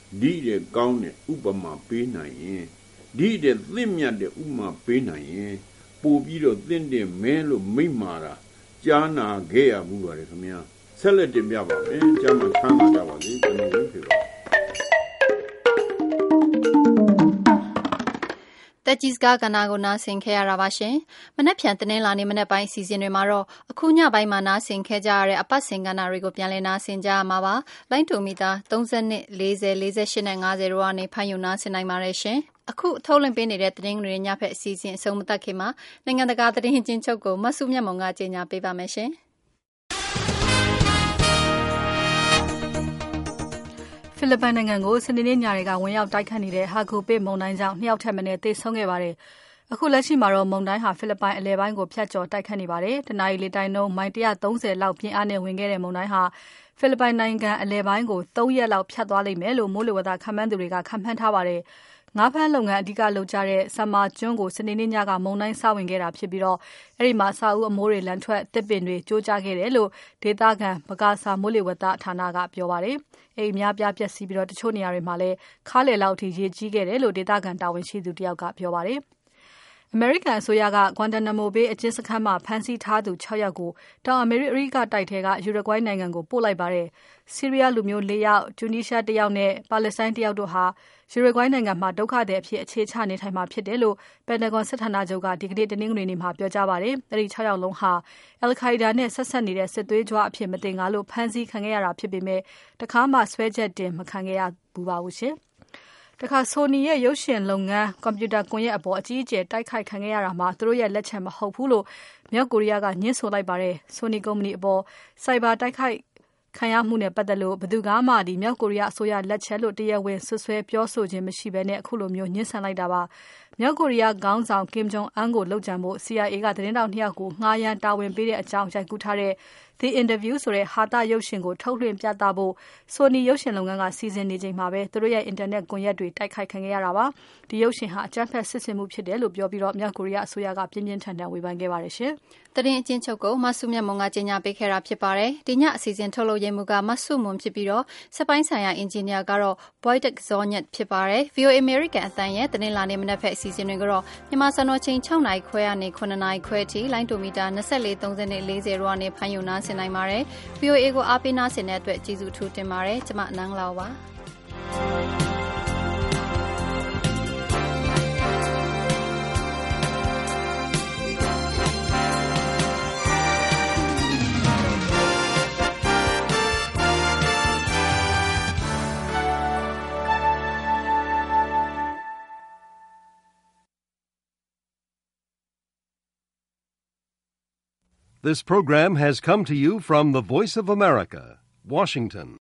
ဒီတဲ့ကောင်းတဲ့ဥပမာပေးနိုင်ရင်ဒီတဲ့သင့်မြတ်တဲ့ဥပမာပေးနိုင်ရင်ပို့ပြီးတော့သင့်တဲ့မဲလို့မိမ့်မာတာကြားနာခဲ့ရမှုပါတယ်ခင်ဗျာဆက်လက်တင်ပြပါမယ်ကြားမှာခမ်းနာကြပါစေကျွန်တော်ဝင်ပြပါ
တက်ကြီးစကားကဏ္ဍကိုနားဆင်ခဲ့ရတာပါရှင်။မနက်ဖြန်တနင်္လာနေ့မနက်ပိုင်းအစီအစဉ်တွေမှာတော့အခုညပိုင်းမှာနားဆင်ခဲ့ကြရတဲ့အပတ်စဉ်ကဏ္ဍတွေကိုပြန်လည်နားဆင်ကြရမှာပါ။လိုင်းတူမီတာသုံး၂ ၄၀ ၄၈နဲ့၅၀တို့ကနေဖမ်းယူနားဆင်နိုင်ပါတယ်ရှင်။အခုထုတ်လွှင့်ပေးနေတဲ့သတင်းတွေညဖက်အစီအစဉ်အဆုံးမသတ်ခင်မှာနိုင်ငံတကာသတင်းချင်းချုပ်ကိုမဆုမြတ်မုံကကြေညာပေးပါမယ်ရှင်။
ဖိလစ်ပိုင်နိုင်ငံကိုစနေနေ့ညတွေကဝင်ရောက်တိုက်ခတ်နေတဲ့ဟာဂူပစ်မုန်တိုင်းကြောင့်နှစ်ယောက်ထက်မနည်းသေဆုံးခဲ့ပါတယ်။အခုလက်ရှိမှာတော့မုန်တိုင်းဟာဖိလစ်ပိုင်အလယ်ပိုင်းကိုဖြတ်ကျော်တိုက်ခတ်နေပါတယ်။တနအီလေတိုင်းနှုန်းမိုင်၁၃၀လောက်ပြင်းအားနဲ့ဝင်ခဲ့တဲ့မုန်တိုင်းဟာဖိလစ်ပိုင်နိုင်ငံအလယ်ပိုင်းကို၃ရက်လောက်ဖြတ်သွားလိမ့်မယ်လို့မိုးလေဝသခန့်မှန်းသူတွေကခန့်မှန်းထားပါတယ်။ငါးဖမ်းလုပ်ငန်းအဓိကလုပ်ကြတဲ့ဆာမာကျွန်းကိုစနေနေ့ညကမုန်တိုင်းစဝင်ခဲ့တာဖြစ်ပြီးတော့အဲ့ဒီမှာစာအုပ်အမိုးတွေလန်ထွက်တစ်ပင်တွေကျိုးကျခဲ့တယ်လို့ဒေသခံပကာစာမိုးလေဝသဌာနကပြောပါတယ်။အိမ်များပြားပျက်စီးပြီးတော့တချို့နေရာတွေမှာလည်းခါးလည်လောက်အထိရေကြီးခဲ့တယ်လို့ဒေသခံတာဝန်ရှိသူတယောက်ကပြောပါတယ်။အမေရိကန်အစိုးရကဂွမ်တာနာမိုဘေးအကျဉ်းစခန်းမှာဖမ်းဆီးထားသူ၆ယောက်ကိုတောင်အမေရိကတိုက်ထဲကယူရဂွိုင်းနိုင်ငံကိုပို့လိုက်ပါတယ်။ဆီးရီးယားလူမျိုး၄ယောက်၊တူနီးရှားတစ်ယောက်နဲ့ပါလက်စတိုင်းတစ်ယောက်တို့ဟာယူရဂွိုင်းနိုင်ငံမှာဒုက္ခသည်အဖြစ်အခြေချနေထိုင်မှာဖြစ်တယ်လို့ပန်တဂွန်စစ်ဌာနချုပ်ကဒီကနေ့တနင်္ဂနွေနေ့မှာပြောကြားပါတယ်။အဲဒီ၆ယောက်လုံးဟာအယ်လ်ခိုင်ဒါနဲ့ဆက်ဆက်နေတဲ့စစ်သွေးကြွအဖြစ်မတင်ကားလို့ဖမ်းဆီးခံခဲ့ရတာဖြစ်ပေမဲ့တခါမှဆွဲချက်တင်မခံခဲ့ရဘူးပါဘူးရှင်။တခါ Sony ရဲ့ရုပ်ရှင်လုပ်ငန်းကွန်ပျူတာကွန်ရက်အပေါ်အကြီးအကျယ်တိုက်ခိုက်ခံခဲ့ရတာမှာသူတို့ရဲ့လက်ချက်မဟုတ်ဘူးလို့မြောက်ကိုရီးယားကညှင်းဆိုလိုက်ပါတယ်။ Sony ကုမ္ပဏီအပေါ်စိုက်ဘာတိုက်ခိုက်ခံရမှုနဲ့ပတ်သက်လို့ဘယ်သူကမှဒီမြောက်ကိုရီးယားအစိုးရလက်ချက်လို့တရားဝင်ဆွဆွဲပြောဆိုခြင်းမရှိဘဲနဲ့အခုလိုမျိုးညှင်းဆန်လိုက်တာပါ။မြောက်ကိုရီးယားခေါင်းဆောင် Kim Jong Un ကိုလှုပ်ကြံဖို့ C I A ကသတင်းတောက်နှစ်ယောက်ကိုငှားရမ်းတာဝန်ပေးတဲ့အကြောင်းရိုက်ကူးထားတဲ့ The Interview ဆိုတဲ့ဟာတာရုပ်ရှင်ကိုထုတ်လွှင့်ပြသဖို့ Sony ရုပ်ရှင်လုပ်ငန်းကစီစဉ်နေချိန်မှာပဲသူတို့ရဲ့ internet ကွန်ရက်တွေတိုက်ခိုက်ခံခဲ့ရတာပါ။ဒီရုပ်ရှင်ဟာအကြမ်းဖက်စစ်ဆင်မှုဖြစ်တယ်လို့ပြောပြီးတော့မြောက်ကိုရီးယားအစိုးရကပြင်းပြင်းထန်ထန်ဝေဖန်ခဲ့ပါတယ်ရှင်
။သတင်းအချင်းချုပ်ကိုမဆုမြတ်မုံကကြေညာပေးခဲ့တာဖြစ်ပါတယ်။ဒီညအစီအစဉ်ထုတ်လုပ်ရေးမှူးကမဆုမွန်ဖြစ်ပြီးတော့စက်ပိုင်းဆိုင်ရာအင်ဂျင်နီယာကတော့ Boyd Zonyet ဖြစ်ပါတယ်။ V O A American အသံရဲ့သတင်းလာနေမနက်ဖက်အစီအစဉ်တွေကတော့မြန်မာစံတော်ချိန်၆နာရီခွဲကနေ၇နာရီခွဲထိလိုင်းတိုမီတာ၂၄ ၃၀နဲ့၄၀တို့ကနေဖမ်းယူနားဆင်နိုင်ပါတယ်။ V O A ကိုအားပေးနားဆင်တဲ့အတွက်ကျေးဇူးထူးတင်ပါတယ်။ကျွန်မနန်းလောက်ပါ
This program has come to you from the Voice of America, Washington.